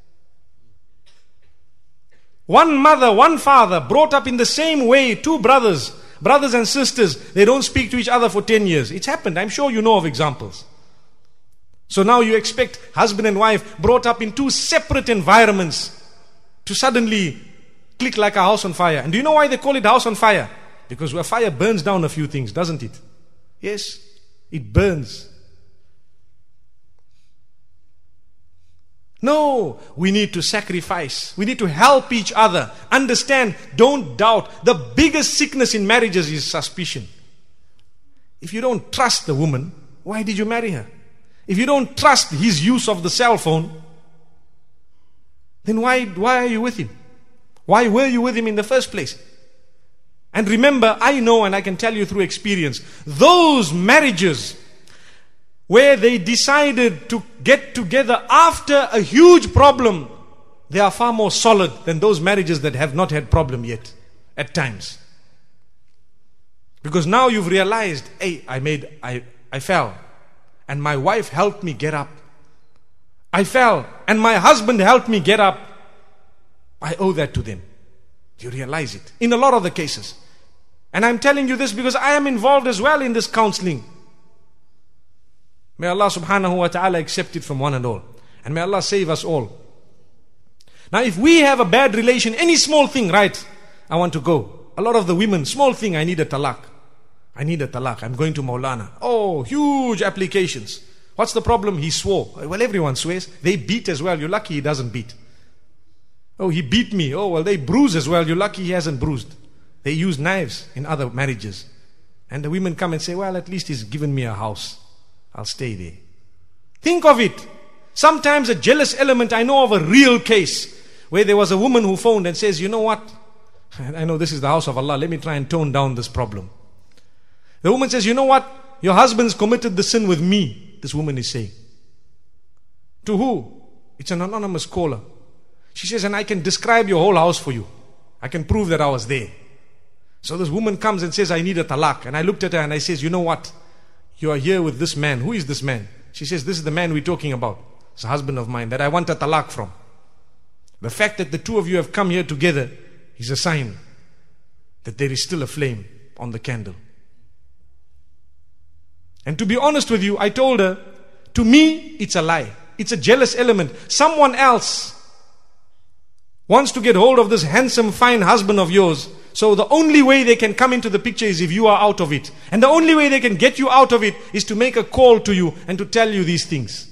One mother, one father brought up in the same way, two brothers and sisters, they don't speak to each other for 10 years. It's happened. I'm sure you know of examples. So now you expect husband and wife brought up in two separate environments to suddenly click like a house on fire. And do you know why they call it house on fire? Because where fire burns down a few things, doesn't it? Yes, it burns. No, we need to sacrifice. We need to help each other. Understand, don't doubt. The biggest sickness in marriages is suspicion. If you don't trust the woman, why did you marry her? If you don't trust his use of the cell phone, then why are you with him? Why were you with him in the first place? And remember, I know and I can tell you through experience, those marriages where they decided to get together after a huge problem, they are far more solid than those marriages that have not had problem yet, at times. Because now you've realized, hey, I fell, and my wife helped me get up. I fell, and my husband helped me get up. I owe that to them. You realize it in a lot of the cases. And I'm telling you this because I am involved as well in this counseling. May Allah subhanahu wa ta'ala accept it from one and all. And may Allah save us all. Now if we have a bad relation, any small thing, right, I want to go. A lot of the women, small thing, I need a talaq. I need a talaq. I'm going to Maulana. Oh, huge applications. What's the problem? He swore. Well, everyone swears. They beat as well. You're lucky he doesn't beat. Oh, he beat me. Oh, well, they bruise as well. You're lucky he hasn't bruised. They use knives in other marriages. And the women come and say, well, at least he's given me a house. I'll stay there. Think of it. Sometimes a jealous element. I know of a real case where there was a woman who phoned and says, you know what? I know this is the house of Allah. Let me try and tone down this problem. The woman says, you know what? Your husband's committed the sin with me. This woman is saying. To who? It's an anonymous caller. She says, and I can describe your whole house for you. I can prove that I was there. So this woman comes and says, I need a talaq. And I looked at her and I says, you know what? You are here with this man. Who is this man? She says, this is the man we're talking about. It's a husband of mine that I want a talaq from. The fact that the two of you have come here together is a sign that there is still a flame on the candle. And to be honest with you, I told her, to me, it's a lie. It's a jealous element. Someone else wants to get hold of this handsome, fine husband of yours. So the only way they can come into the picture is if you are out of it. And the only way they can get you out of it is to make a call to you and to tell you these things.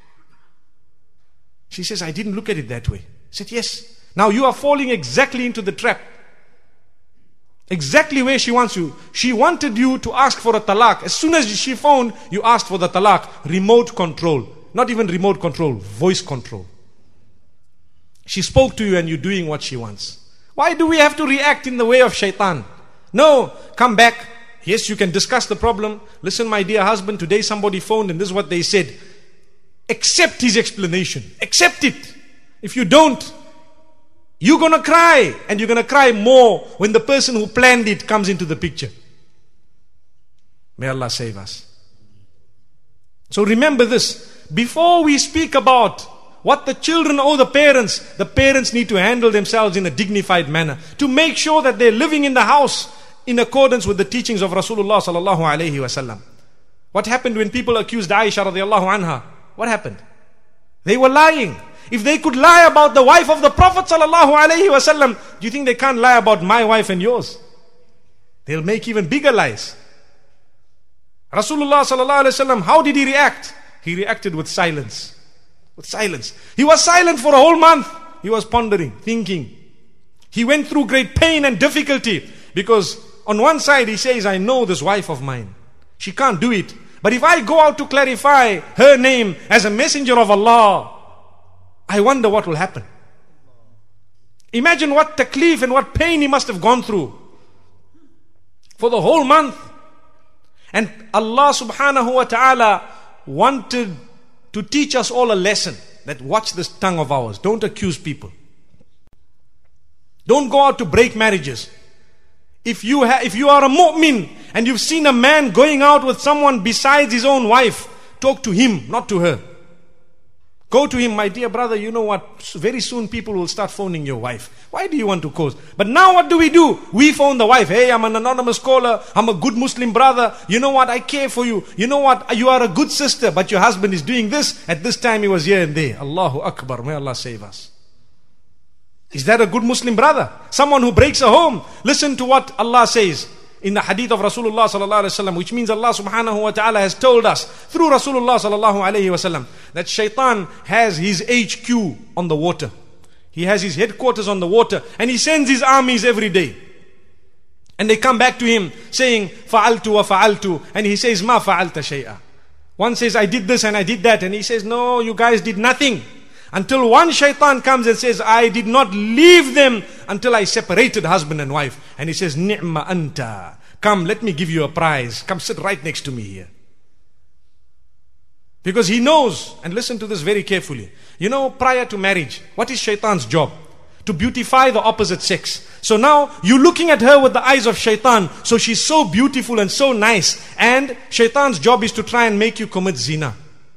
She says, I didn't look at it that way. I said, yes. Now you are falling exactly into the trap. Exactly where she wants you. She wanted you to ask for a talaq. As soon as she phoned, you asked for the talaq. Remote control. Not even remote control, voice control. She spoke to you and you're doing what she wants. Why do we have to react in the way of shaitan? No, come back. Yes, you can discuss the problem. Listen, my dear husband, today somebody phoned and this is what they said. Accept his explanation. Accept it. If you don't, you're going to cry. And you're going to cry more when the person who planned it comes into the picture. May Allah save us. So remember this. Before we speak about what the children owe the parents need to handle themselves in a dignified manner to make sure that they're living in the house in accordance with the teachings of Rasulullah sallallahu alaihi wasallam. What happened when people accused Aisha radiallahu anha? What happened? They were lying. If they could lie about the wife of the Prophet sallallahu alaihi wasallam, do you think they can't lie about my wife and yours? They'll make even bigger lies. Rasulullah sallallahu alaihi wasallam, how did he react? He reacted with silence. With silence. He was silent for a whole month. He was pondering, thinking. He went through great pain and difficulty because on one side he says, I know this wife of mine. She can't do it. But if I go out to clarify her name as a messenger of Allah, I wonder what will happen. Imagine what taklif and what pain he must have gone through for the whole month. And Allah subhanahu wa ta'ala wanted to teach us all a lesson, that watch this tongue of ours. Don't accuse people. Don't go out to break marriages. If you are a mu'min and you've seen a man going out with someone besides his own wife, talk to him, not to her. Go to him, my dear brother, you know what? Very soon people will start phoning your wife. Why do you want to cause? But now what do? We phone the wife. Hey, I'm an anonymous caller. I'm a good Muslim brother. You know what? I care for you. You know what? You are a good sister, but your husband is doing this. At this time he was here and there. Allahu Akbar. May Allah save us. Is that a good Muslim brother? Someone who breaks a home. Listen to what Allah says in the hadith of Rasulullah sallallahu alaihi wasallam, which means Allah subhanahu wa ta'ala has told us through Rasulullah sallallahu alaihi wasallam that shaitan has his HQ on the water. He has his headquarters on the water and he sends his armies every day. And they come back to him saying, fa'altu wa fa'altu. And he says, ma fa'alta shay'a. One says, I did this and I did that. And he says, no, you guys did nothing. Until one shaitan comes and says, I did not leave them until I separated husband and wife. And he says, ni'ma anta. Come, let me give you a prize. Come sit right next to me here. Because he knows, and listen to this very carefully. You know, prior to marriage, what is shaitan's job? To beautify the opposite sex. So now, you're looking at her with the eyes of shaitan. So she's so beautiful and so nice. And shaitan's job is to try and make you commit zina.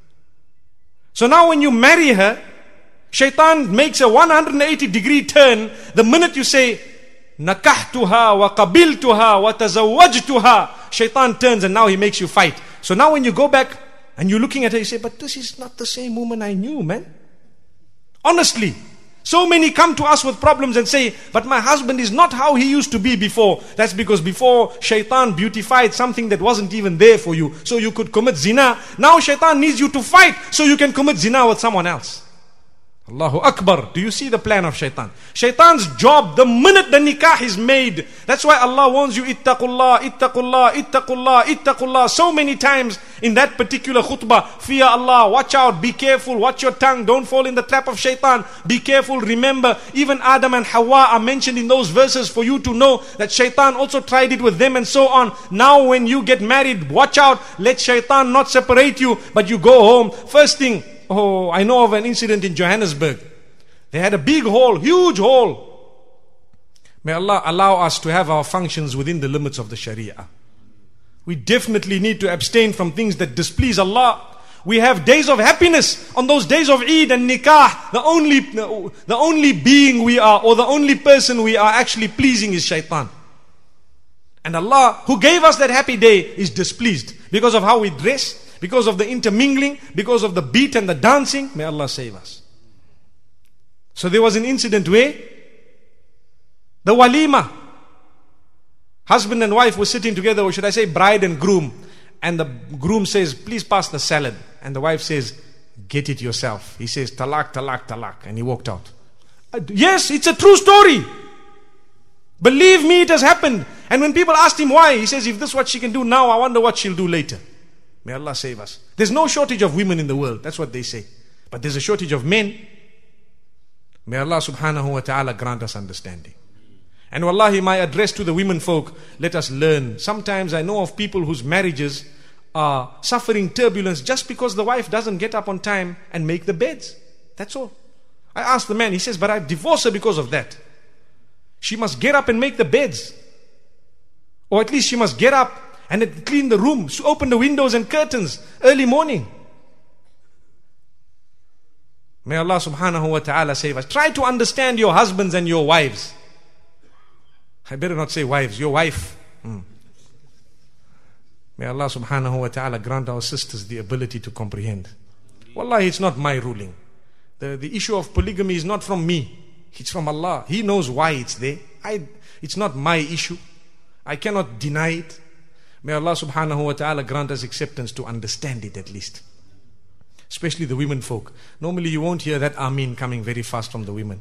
So now when you marry her, shaitan makes a 180-degree turn the minute you say, nakahtuha wa qabiltuha wa tazawwajtuha. Shaitan turns and now he makes you fight. So now when you go back and you're looking at her, you say, but this is not the same woman I knew, man. Honestly. So many come to us with problems and say, but my husband is not how he used to be before. That's because before shaitan beautified something that wasn't even there for you. So you could commit zina. Now shaitan needs you to fight so you can commit zina with someone else. Allahu Akbar. Do you see the plan of shaitan? Shaitan's job, the minute the nikah is made, that's why Allah warns you, ittaqullah, ittaqullah, ittaqullah, ittaqullah. So many times in that particular khutbah, fear Allah, watch out, be careful, watch your tongue, don't fall in the trap of shaitan, be careful. Remember, even Adam and Hawa are mentioned in those verses for you to know that shaitan also tried it with them and so on. Now when you get married, watch out, let shaitan not separate you, but you go home. First thing, oh, I know of an incident in Johannesburg. They had a big hall, huge hall. May Allah allow us to have our functions within the limits of the Sharia. We definitely need to abstain from things that displease Allah. We have days of happiness on those days of Eid and Nikah. The only being we are, or the only person we are actually pleasing is shaitan. And Allah, who gave us that happy day, is displeased because of how we dress, because of the intermingling, because of the beat and the dancing. May Allah save us. So there was an incident where the walima, husband and wife were sitting together, or should I say bride and groom, and the groom says, please pass the salad, and the wife says, get it yourself. He says, talak, talak, talak, and he walked out. Yes, it's a true story. Believe me, it has happened. And when people asked him why, he says, if this is what she can do now, I wonder what she'll do later. May Allah save us. There's no shortage of women in the world. That's what they say. But there's a shortage of men. May Allah subhanahu wa ta'ala grant us understanding. And wallahi, my address to the women folk, let us learn. Sometimes I know of people whose marriages are suffering turbulence just because the wife doesn't get up on time and make the beds. That's all. I asked the man, he says, but I've divorced her because of that. She must get up and make the beds. Or at least she must get up and clean the room, open the windows and curtains early morning. May Allah subhanahu wa ta'ala save us. Try to understand your husbands and your wives. I better not say wives, your wife. May Allah subhanahu wa ta'ala grant our sisters the ability to comprehend. Wallahi, it's not my ruling. The issue of polygamy is not from me. It's from Allah. He knows why it's there. It's not my issue. I cannot deny it. May Allah subhanahu wa ta'ala grant us acceptance to understand it at least. Especially the women folk. Normally you won't hear that Ameen coming very fast from the women.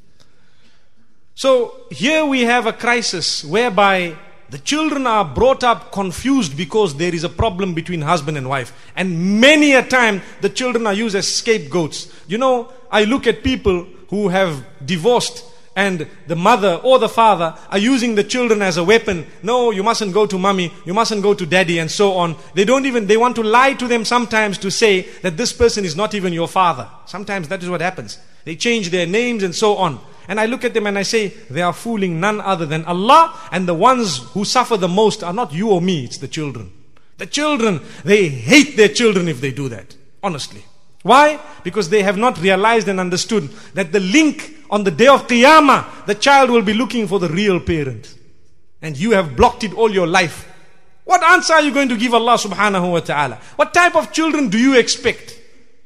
So here we have a crisis whereby the children are brought up confused because there is a problem between husband and wife. And many a time the children are used as scapegoats. You know, I look at people who have divorced and the mother or the father are using the children as a weapon. No, you mustn't go to mommy, you mustn't go to daddy, and so on. They want to lie to them sometimes to say that this person is not even your father. Sometimes that is what happens. They change their names and so on. And I look at them and I say, they are fooling none other than Allah, and the ones who suffer the most are not you or me, it's the children. The children, they hate their children if they do that. Honestly. Why? Because they have not realized and understood that the link on the day of Qiyamah, the child will be looking for the real parent. And you have blocked it all your life. What answer are you going to give Allah subhanahu wa ta'ala? What type of children do you expect?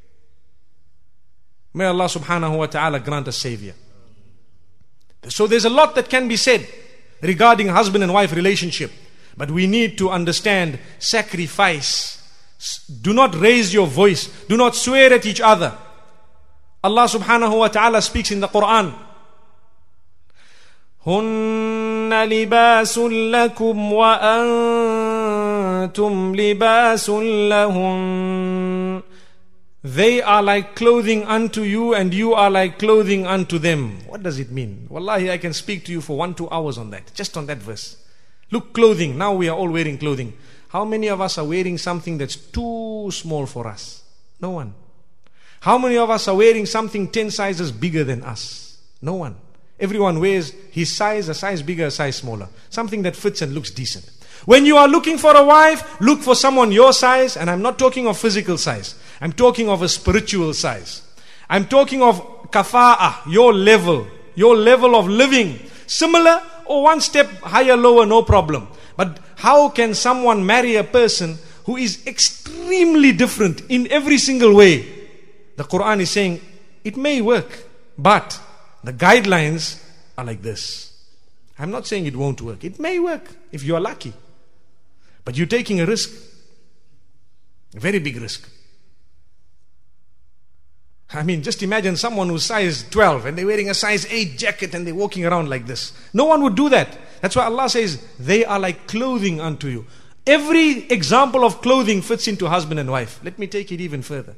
May Allah subhanahu wa ta'ala grant us savior. So there's a lot that can be said regarding husband and wife relationship. But we need to understand sacrifice. Do not raise your voice. Do not swear at each other. Allah subhanahu wa ta'ala speaks in the Quran. هُنَّ لِبَاسٌ لَكُمْ وَأَنْتُمْ لِبَاسٌ لَهُنَّ. They are like clothing unto you and you are like clothing unto them. What does it mean? Wallahi, I can speak to you for 1-2 hours on that. Just on that verse. Look, clothing. Now we are all wearing clothing. How many of us are wearing something that's too small for us? No one. How many of us are wearing something 10 sizes bigger than us? No one. Everyone wears his size, a size bigger, a size smaller. Something that fits and looks decent. When you are looking for a wife, look for someone your size. And I'm not talking of physical size. I'm talking of a spiritual size. I'm talking of kafa'ah, your level of living. Similar or one step higher, lower, no problem. But how can someone marry a person who is extremely different in every single way? The Quran is saying, it may work, but the guidelines are like this. I'm not saying it won't work. It may work if you are lucky. But you're taking a risk. A very big risk. I mean, just imagine someone who's size 12 and they're wearing a size 8 jacket and they're walking around like this. No one would do that. That's why Allah says, they are like clothing unto you. Every example of clothing fits into husband and wife. Let me take it even further.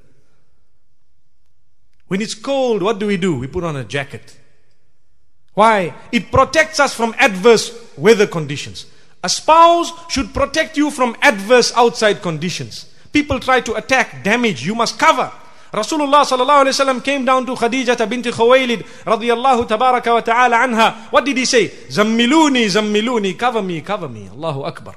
When it's cold, what do? We put on a jacket. Why? It protects us from adverse weather conditions. A spouse should protect you from adverse outside conditions. People try to attack, damage, you must cover. Rasulullah sallallahu alayhi wa sallam came down to Khadijah binti Khuwaylid radiyallahu tabaraka wa ta'ala anha. What did he say? Zammiluni, zammiluni, cover me, cover me. Allahu Akbar.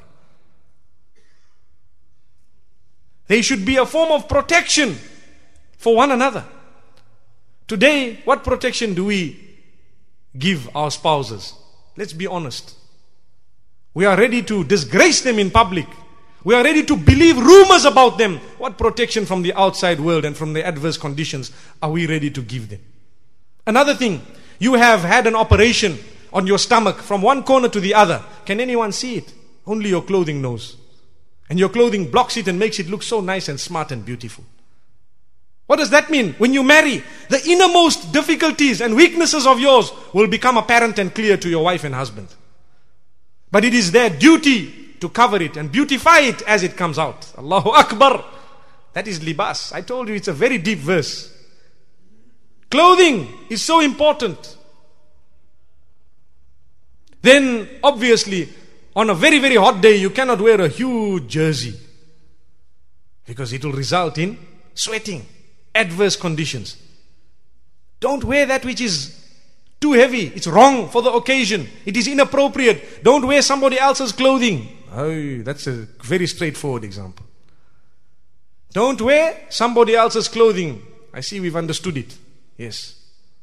They should be a form of protection for one another. Today, what protection do we give our spouses? Let's be honest. We are ready to disgrace them in public. We are ready to believe rumors about them. What protection from the outside world and from the adverse conditions are we ready to give them? Another thing, you have had an operation on your stomach from one corner to the other. Can anyone see it? Only your clothing knows. And your clothing blocks it and makes it look so nice and smart and beautiful. What does that mean? When you marry, the innermost difficulties and weaknesses of yours will become apparent and clear to your wife and husband. But it is their duty to cover it and beautify it as it comes out. Allahu Akbar. That is libas. I told you it's a very deep verse. Clothing is so important. Then obviously on a very, very hot day you cannot wear a huge jersey because it will result in sweating, adverse conditions. Don't wear that which is too heavy. It's wrong for the occasion. It is inappropriate. Don't wear somebody else's clothing. Oh, that's a very straightforward example. Don't wear somebody else's clothing. I see we've understood it. Yes.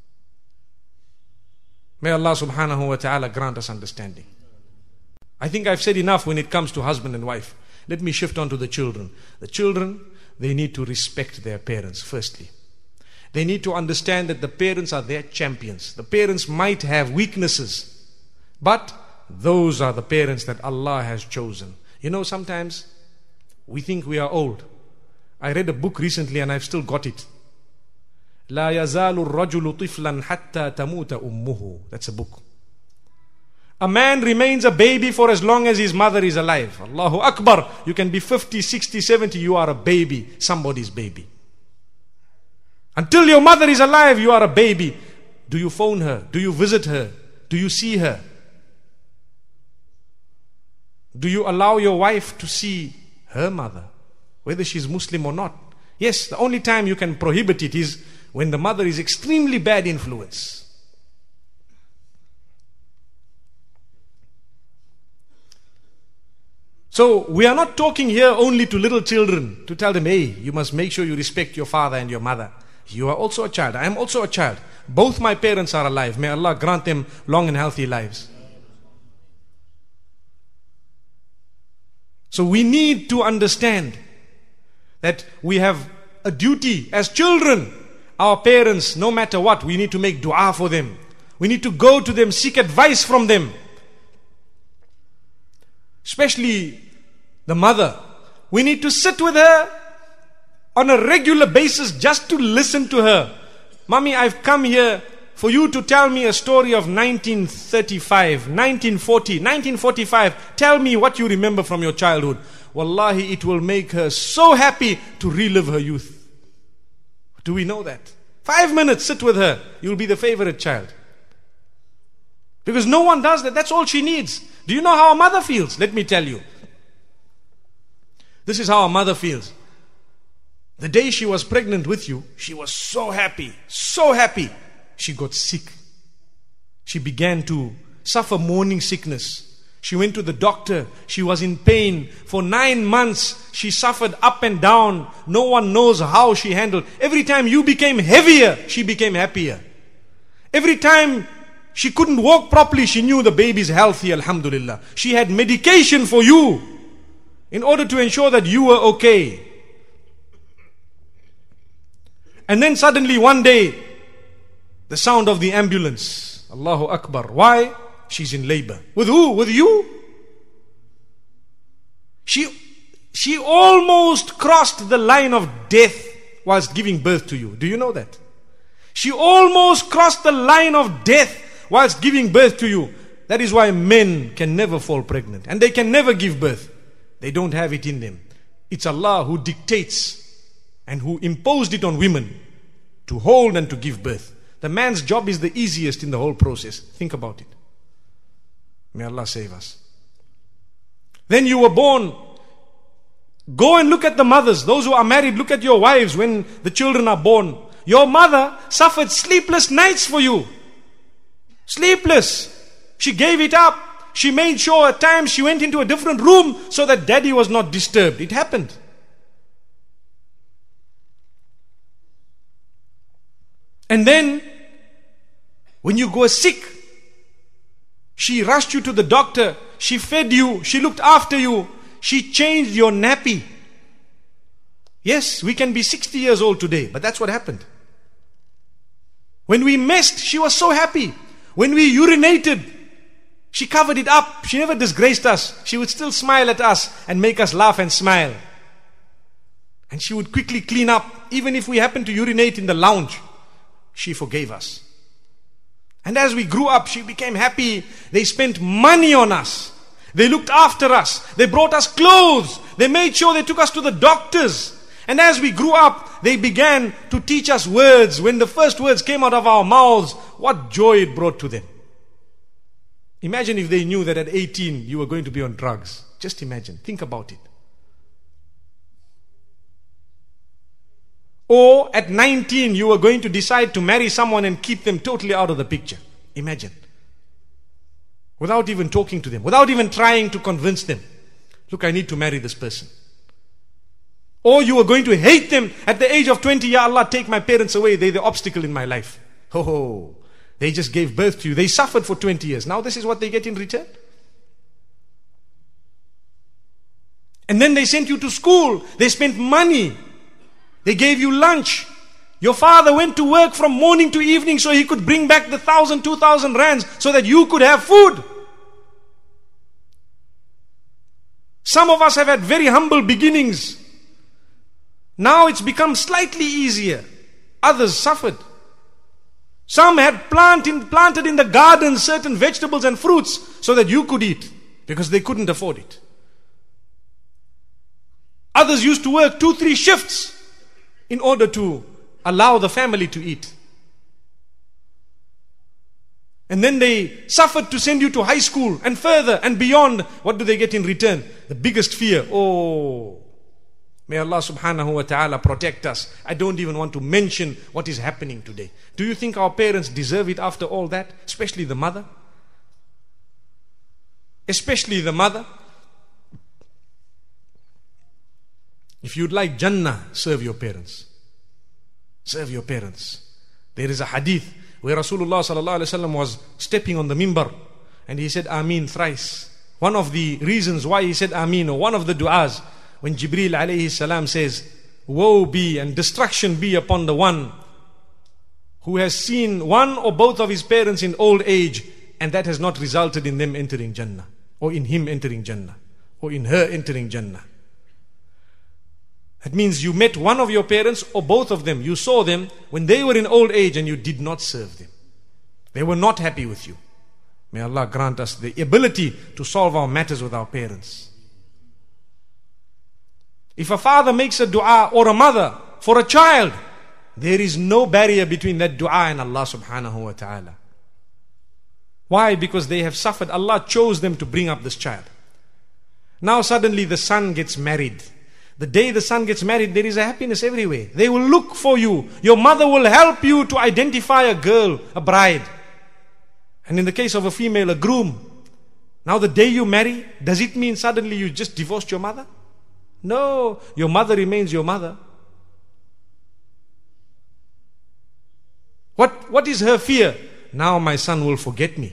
May Allah subhanahu wa ta'ala grant us understanding. I think I've said enough when it comes to husband and wife. Let me shift on to the children. The children, they need to respect their parents, firstly. They need to understand that the parents are their champions. The parents might have weaknesses, but those are the parents that Allah has chosen. You know, sometimes we think we are old. I read a book recently and I've still got it. لا يزال الرجل طفلا حتى تموت أمه. That's a book. A man remains a baby for as long as his mother is alive. Allahu Akbar. You can be 50, 60, 70, you are a baby, somebody's baby. Until your mother is alive, you are a baby. Do you phone her? Do you visit her? Do you see her? Do you allow your wife to see her mother, whether she's Muslim or not? Yes, the only time you can prohibit it is when the mother is extremely bad influence. So we are not talking here only to little children to tell them, hey, you must make sure you respect your father and your mother. You are also a child. I am also a child. Both my parents are alive. May Allah grant them long and healthy lives. So we need to understand that we have a duty as children. Our parents, no matter what, we need to make dua for them. We need to go to them, seek advice from them. Especially the mother. We need to sit with her on a regular basis just to listen to her. Mommy, I've come here for you to tell me a story of 1935, 1940, 1945. Tell me what you remember from your childhood. Wallahi, it will make her so happy to relive her youth. Do we know that? 5 minutes, sit with her. You'll be the favorite child. Because no one does that. That's all she needs. Do you know how a mother feels? Let me tell you. This is how a mother feels. The day she was pregnant with you, she was so happy, so happy. She got sick. She began to suffer morning sickness. She went to the doctor. She was in pain. For 9 months, she suffered up and down. No one knows how she handled. Every time you became heavier, she became happier. Every time she couldn't walk properly, she knew the baby's healthy, alhamdulillah. She had medication for you in order to ensure that you were okay. And then suddenly one day, the sound of the ambulance. Allahu Akbar. Why? She's in labor. With who? With you? She almost crossed the line of death whilst giving birth to you. Do you know that? She almost crossed the line of death whilst giving birth to you. That is why men can never fall pregnant. And they can never give birth. They don't have it in them. It's Allah who dictates and who imposed it on women to hold and to give birth. The man's job is the easiest in the whole process. Think about it. May Allah save us. Then you were born. Go and look at the mothers. Those who are married, look at your wives when the children are born. Your mother suffered sleepless nights for you. Sleepless. She gave it up. She made sure at times she went into a different room so that daddy was not disturbed. It happened. And then, when you go sick, she rushed you to the doctor, she fed you, she looked after you, she changed your nappy. Yes, we can be 60 years old today, but that's what happened. When we messed, she was so happy. When we urinated, she covered it up. She never disgraced us. She would still smile at us and make us laugh and smile. And she would quickly clean up, even if we happened to urinate in the lounge. She forgave us. And as we grew up, she became happy. They spent money on us. They looked after us. They brought us clothes. They made sure they took us to the doctors. And as we grew up, they began to teach us words. When the first words came out of our mouths, what joy it brought to them. Imagine if they knew that at 18 you were going to be on drugs. Just imagine. Think about it. Or at 19 you were going to decide to marry someone and keep them totally out of the picture. Imagine. Without even talking to them. Without even trying to convince them. Look, I need to marry this person. Or you were going to hate them at the age of 20. Ya Allah, take my parents away. They're the obstacle in my life. Oh, they just gave birth to you. They suffered for 20 years. Now this is what they get in return. And then they sent you to school. They spent money. They gave you lunch. Your father went to work from morning to evening so he could bring back the 1,000, 2,000 rands so that you could have food. Some of us have had very humble beginnings. Now it's become slightly easier. Others suffered. Some had planted in the garden certain vegetables and fruits so that you could eat because they couldn't afford it. Others used to work 2-3 shifts in order to allow the family to eat. And then they suffered to send you to high school and further and beyond. What do they get in return? The biggest fear. Oh, may Allah subhanahu wa ta'ala protect us. I don't even want to mention what is happening today. Do you think our parents deserve it after all that? Especially the mother. Especially the mother. If you'd like Jannah, serve your parents. Serve your parents. There is a hadith where Rasulullah sallallahu alaihi wasallam was stepping on the mimbar and he said Ameen thrice. One of the reasons why he said Ameen, or one of the du'as, when Jibreel alayhi salam says, woe be and destruction be upon the one who has seen one or both of his parents in old age and that has not resulted in them entering Jannah, or in him entering Jannah, or in her entering Jannah. That means you met one of your parents or both of them. You saw them when they were in old age and you did not serve them. They were not happy with you. May Allah grant us the ability to solve our matters with our parents. If a father makes a dua or a mother for a child, there is no barrier between that dua and Allah subhanahu wa ta'ala. Why? Because they have suffered. Allah chose them to bring up this child. Now suddenly the son gets married. The day the son gets married, there is a happiness everywhere. They will look for you. Your mother will help you to identify a girl, a bride. And in the case of a female, a groom. Now the day you marry, does it mean suddenly you just divorced your mother? No, your mother remains your mother. What is her fear? Now my son will forget me.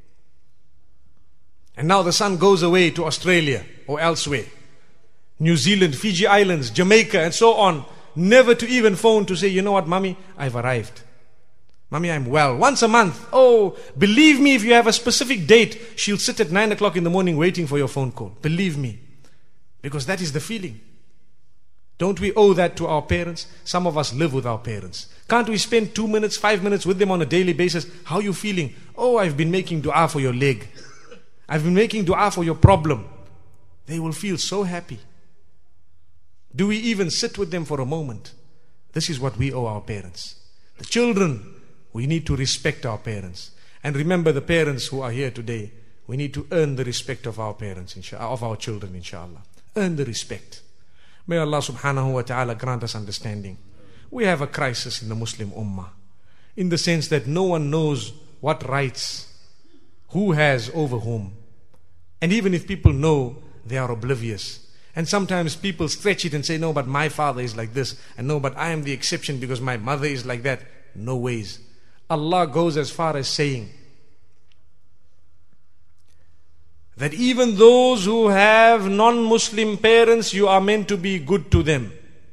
And now the son goes away to Australia or elsewhere. New Zealand, Fiji Islands, Jamaica and so on. Never to even phone to say, you know what, mommy, I've arrived. Mommy, I'm well. Once a month. Oh, believe me, if you have a specific date, she'll sit at 9 o'clock in the morning waiting for your phone call. Believe me. Because that is the feeling. Don't we owe that to our parents? Some of us live with our parents. Can't we spend 2 minutes, 5 minutes with them on a daily basis? How are you feeling? Oh, I've been making dua for your leg. I've been making dua for your problem. They will feel so happy. Do we even sit with them for a moment? This is what we owe our parents. The children, we need to respect our parents. And remember, the parents who are here today, we need to earn the respect of our parents, of our children, inshallah. Earn the respect. May Allah subhanahu wa ta'ala grant us understanding. We have a crisis in the Muslim Ummah, in the sense that no one knows what rights, who has over whom. And even if people know, they are oblivious. And sometimes people stretch it and say, no, but my father is like this. And no, but I am the exception because my mother is like that. No ways. Allah goes as far as saying that even those who have non-Muslim parents, you are meant to be good to them.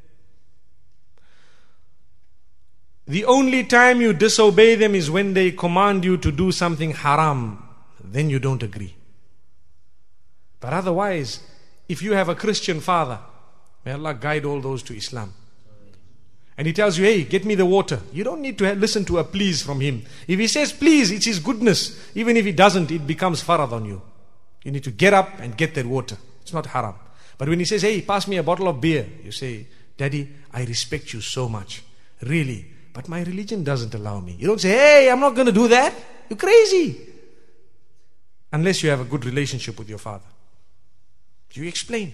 The only time you disobey them is when they command you to do something haram. Then you don't agree. But otherwise, if you have a Christian father, may Allah guide all those to Islam. And he tells you, hey, get me the water. You don't need to listen to a please from him. If he says please, it's his goodness. Even if he doesn't, it becomes farad on you. You need to get up and get that water. It's not haram. But when he says, hey, pass me a bottle of beer, you say, Daddy, I respect you so much. Really. But my religion doesn't allow me. You don't say, hey, I'm not going to do that. You're crazy. unless you have a good relationship with your father. You explain.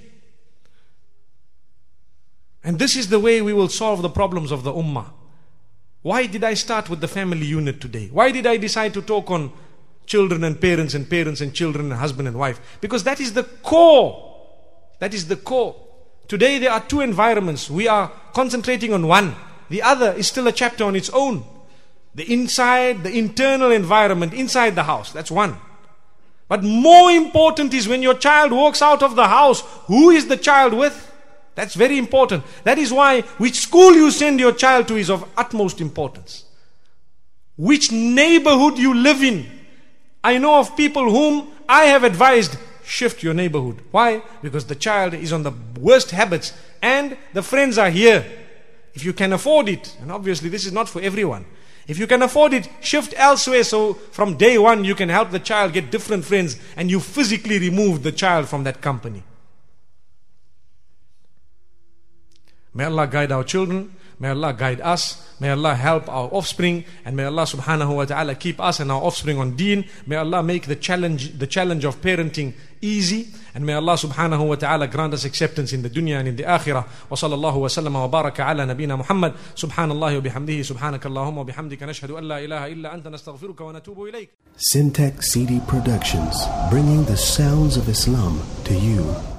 And this is the way we will solve the problems of the ummah. Why did I start with the family unit today? Why did I decide to talk on children and parents and children and husband and wife? Because that is the core. That is the core. Today there are two environments. We are concentrating on one. The other is still a chapter on its own. The internal environment inside the house. That's one. But more important is when your child walks out of the house, who is the child with? That's very important. That is why which school you send your child to is of utmost importance. Which neighborhood you live in. I know of people whom I have advised, shift your neighborhood. Why? Because the child is on the worst habits and the friends are here. If you can afford it, and obviously this is not for everyone. If you can afford it, shift elsewhere so from day one you can help the child get different friends and you physically remove the child from that company. May Allah guide our children, may Allah guide us, may Allah help our offspring, and may Allah subhanahu wa ta'ala keep us and our offspring on deen. May Allah make the challenge of parenting easy, and may Allah subhanahu wa ta'ala grant us acceptance in the dunya and in the akhirah. Wa sallallahu wa sallam wa baraka ala nabina Muhammad. Subhanallah wa bihamdihi, subhanakallahumma wa bihamdika, nashhadu an la ilaha illa anta, nastaghfiruka wa natubu ilayk. Syntax CD Productions, bringing the sounds of Islam to you.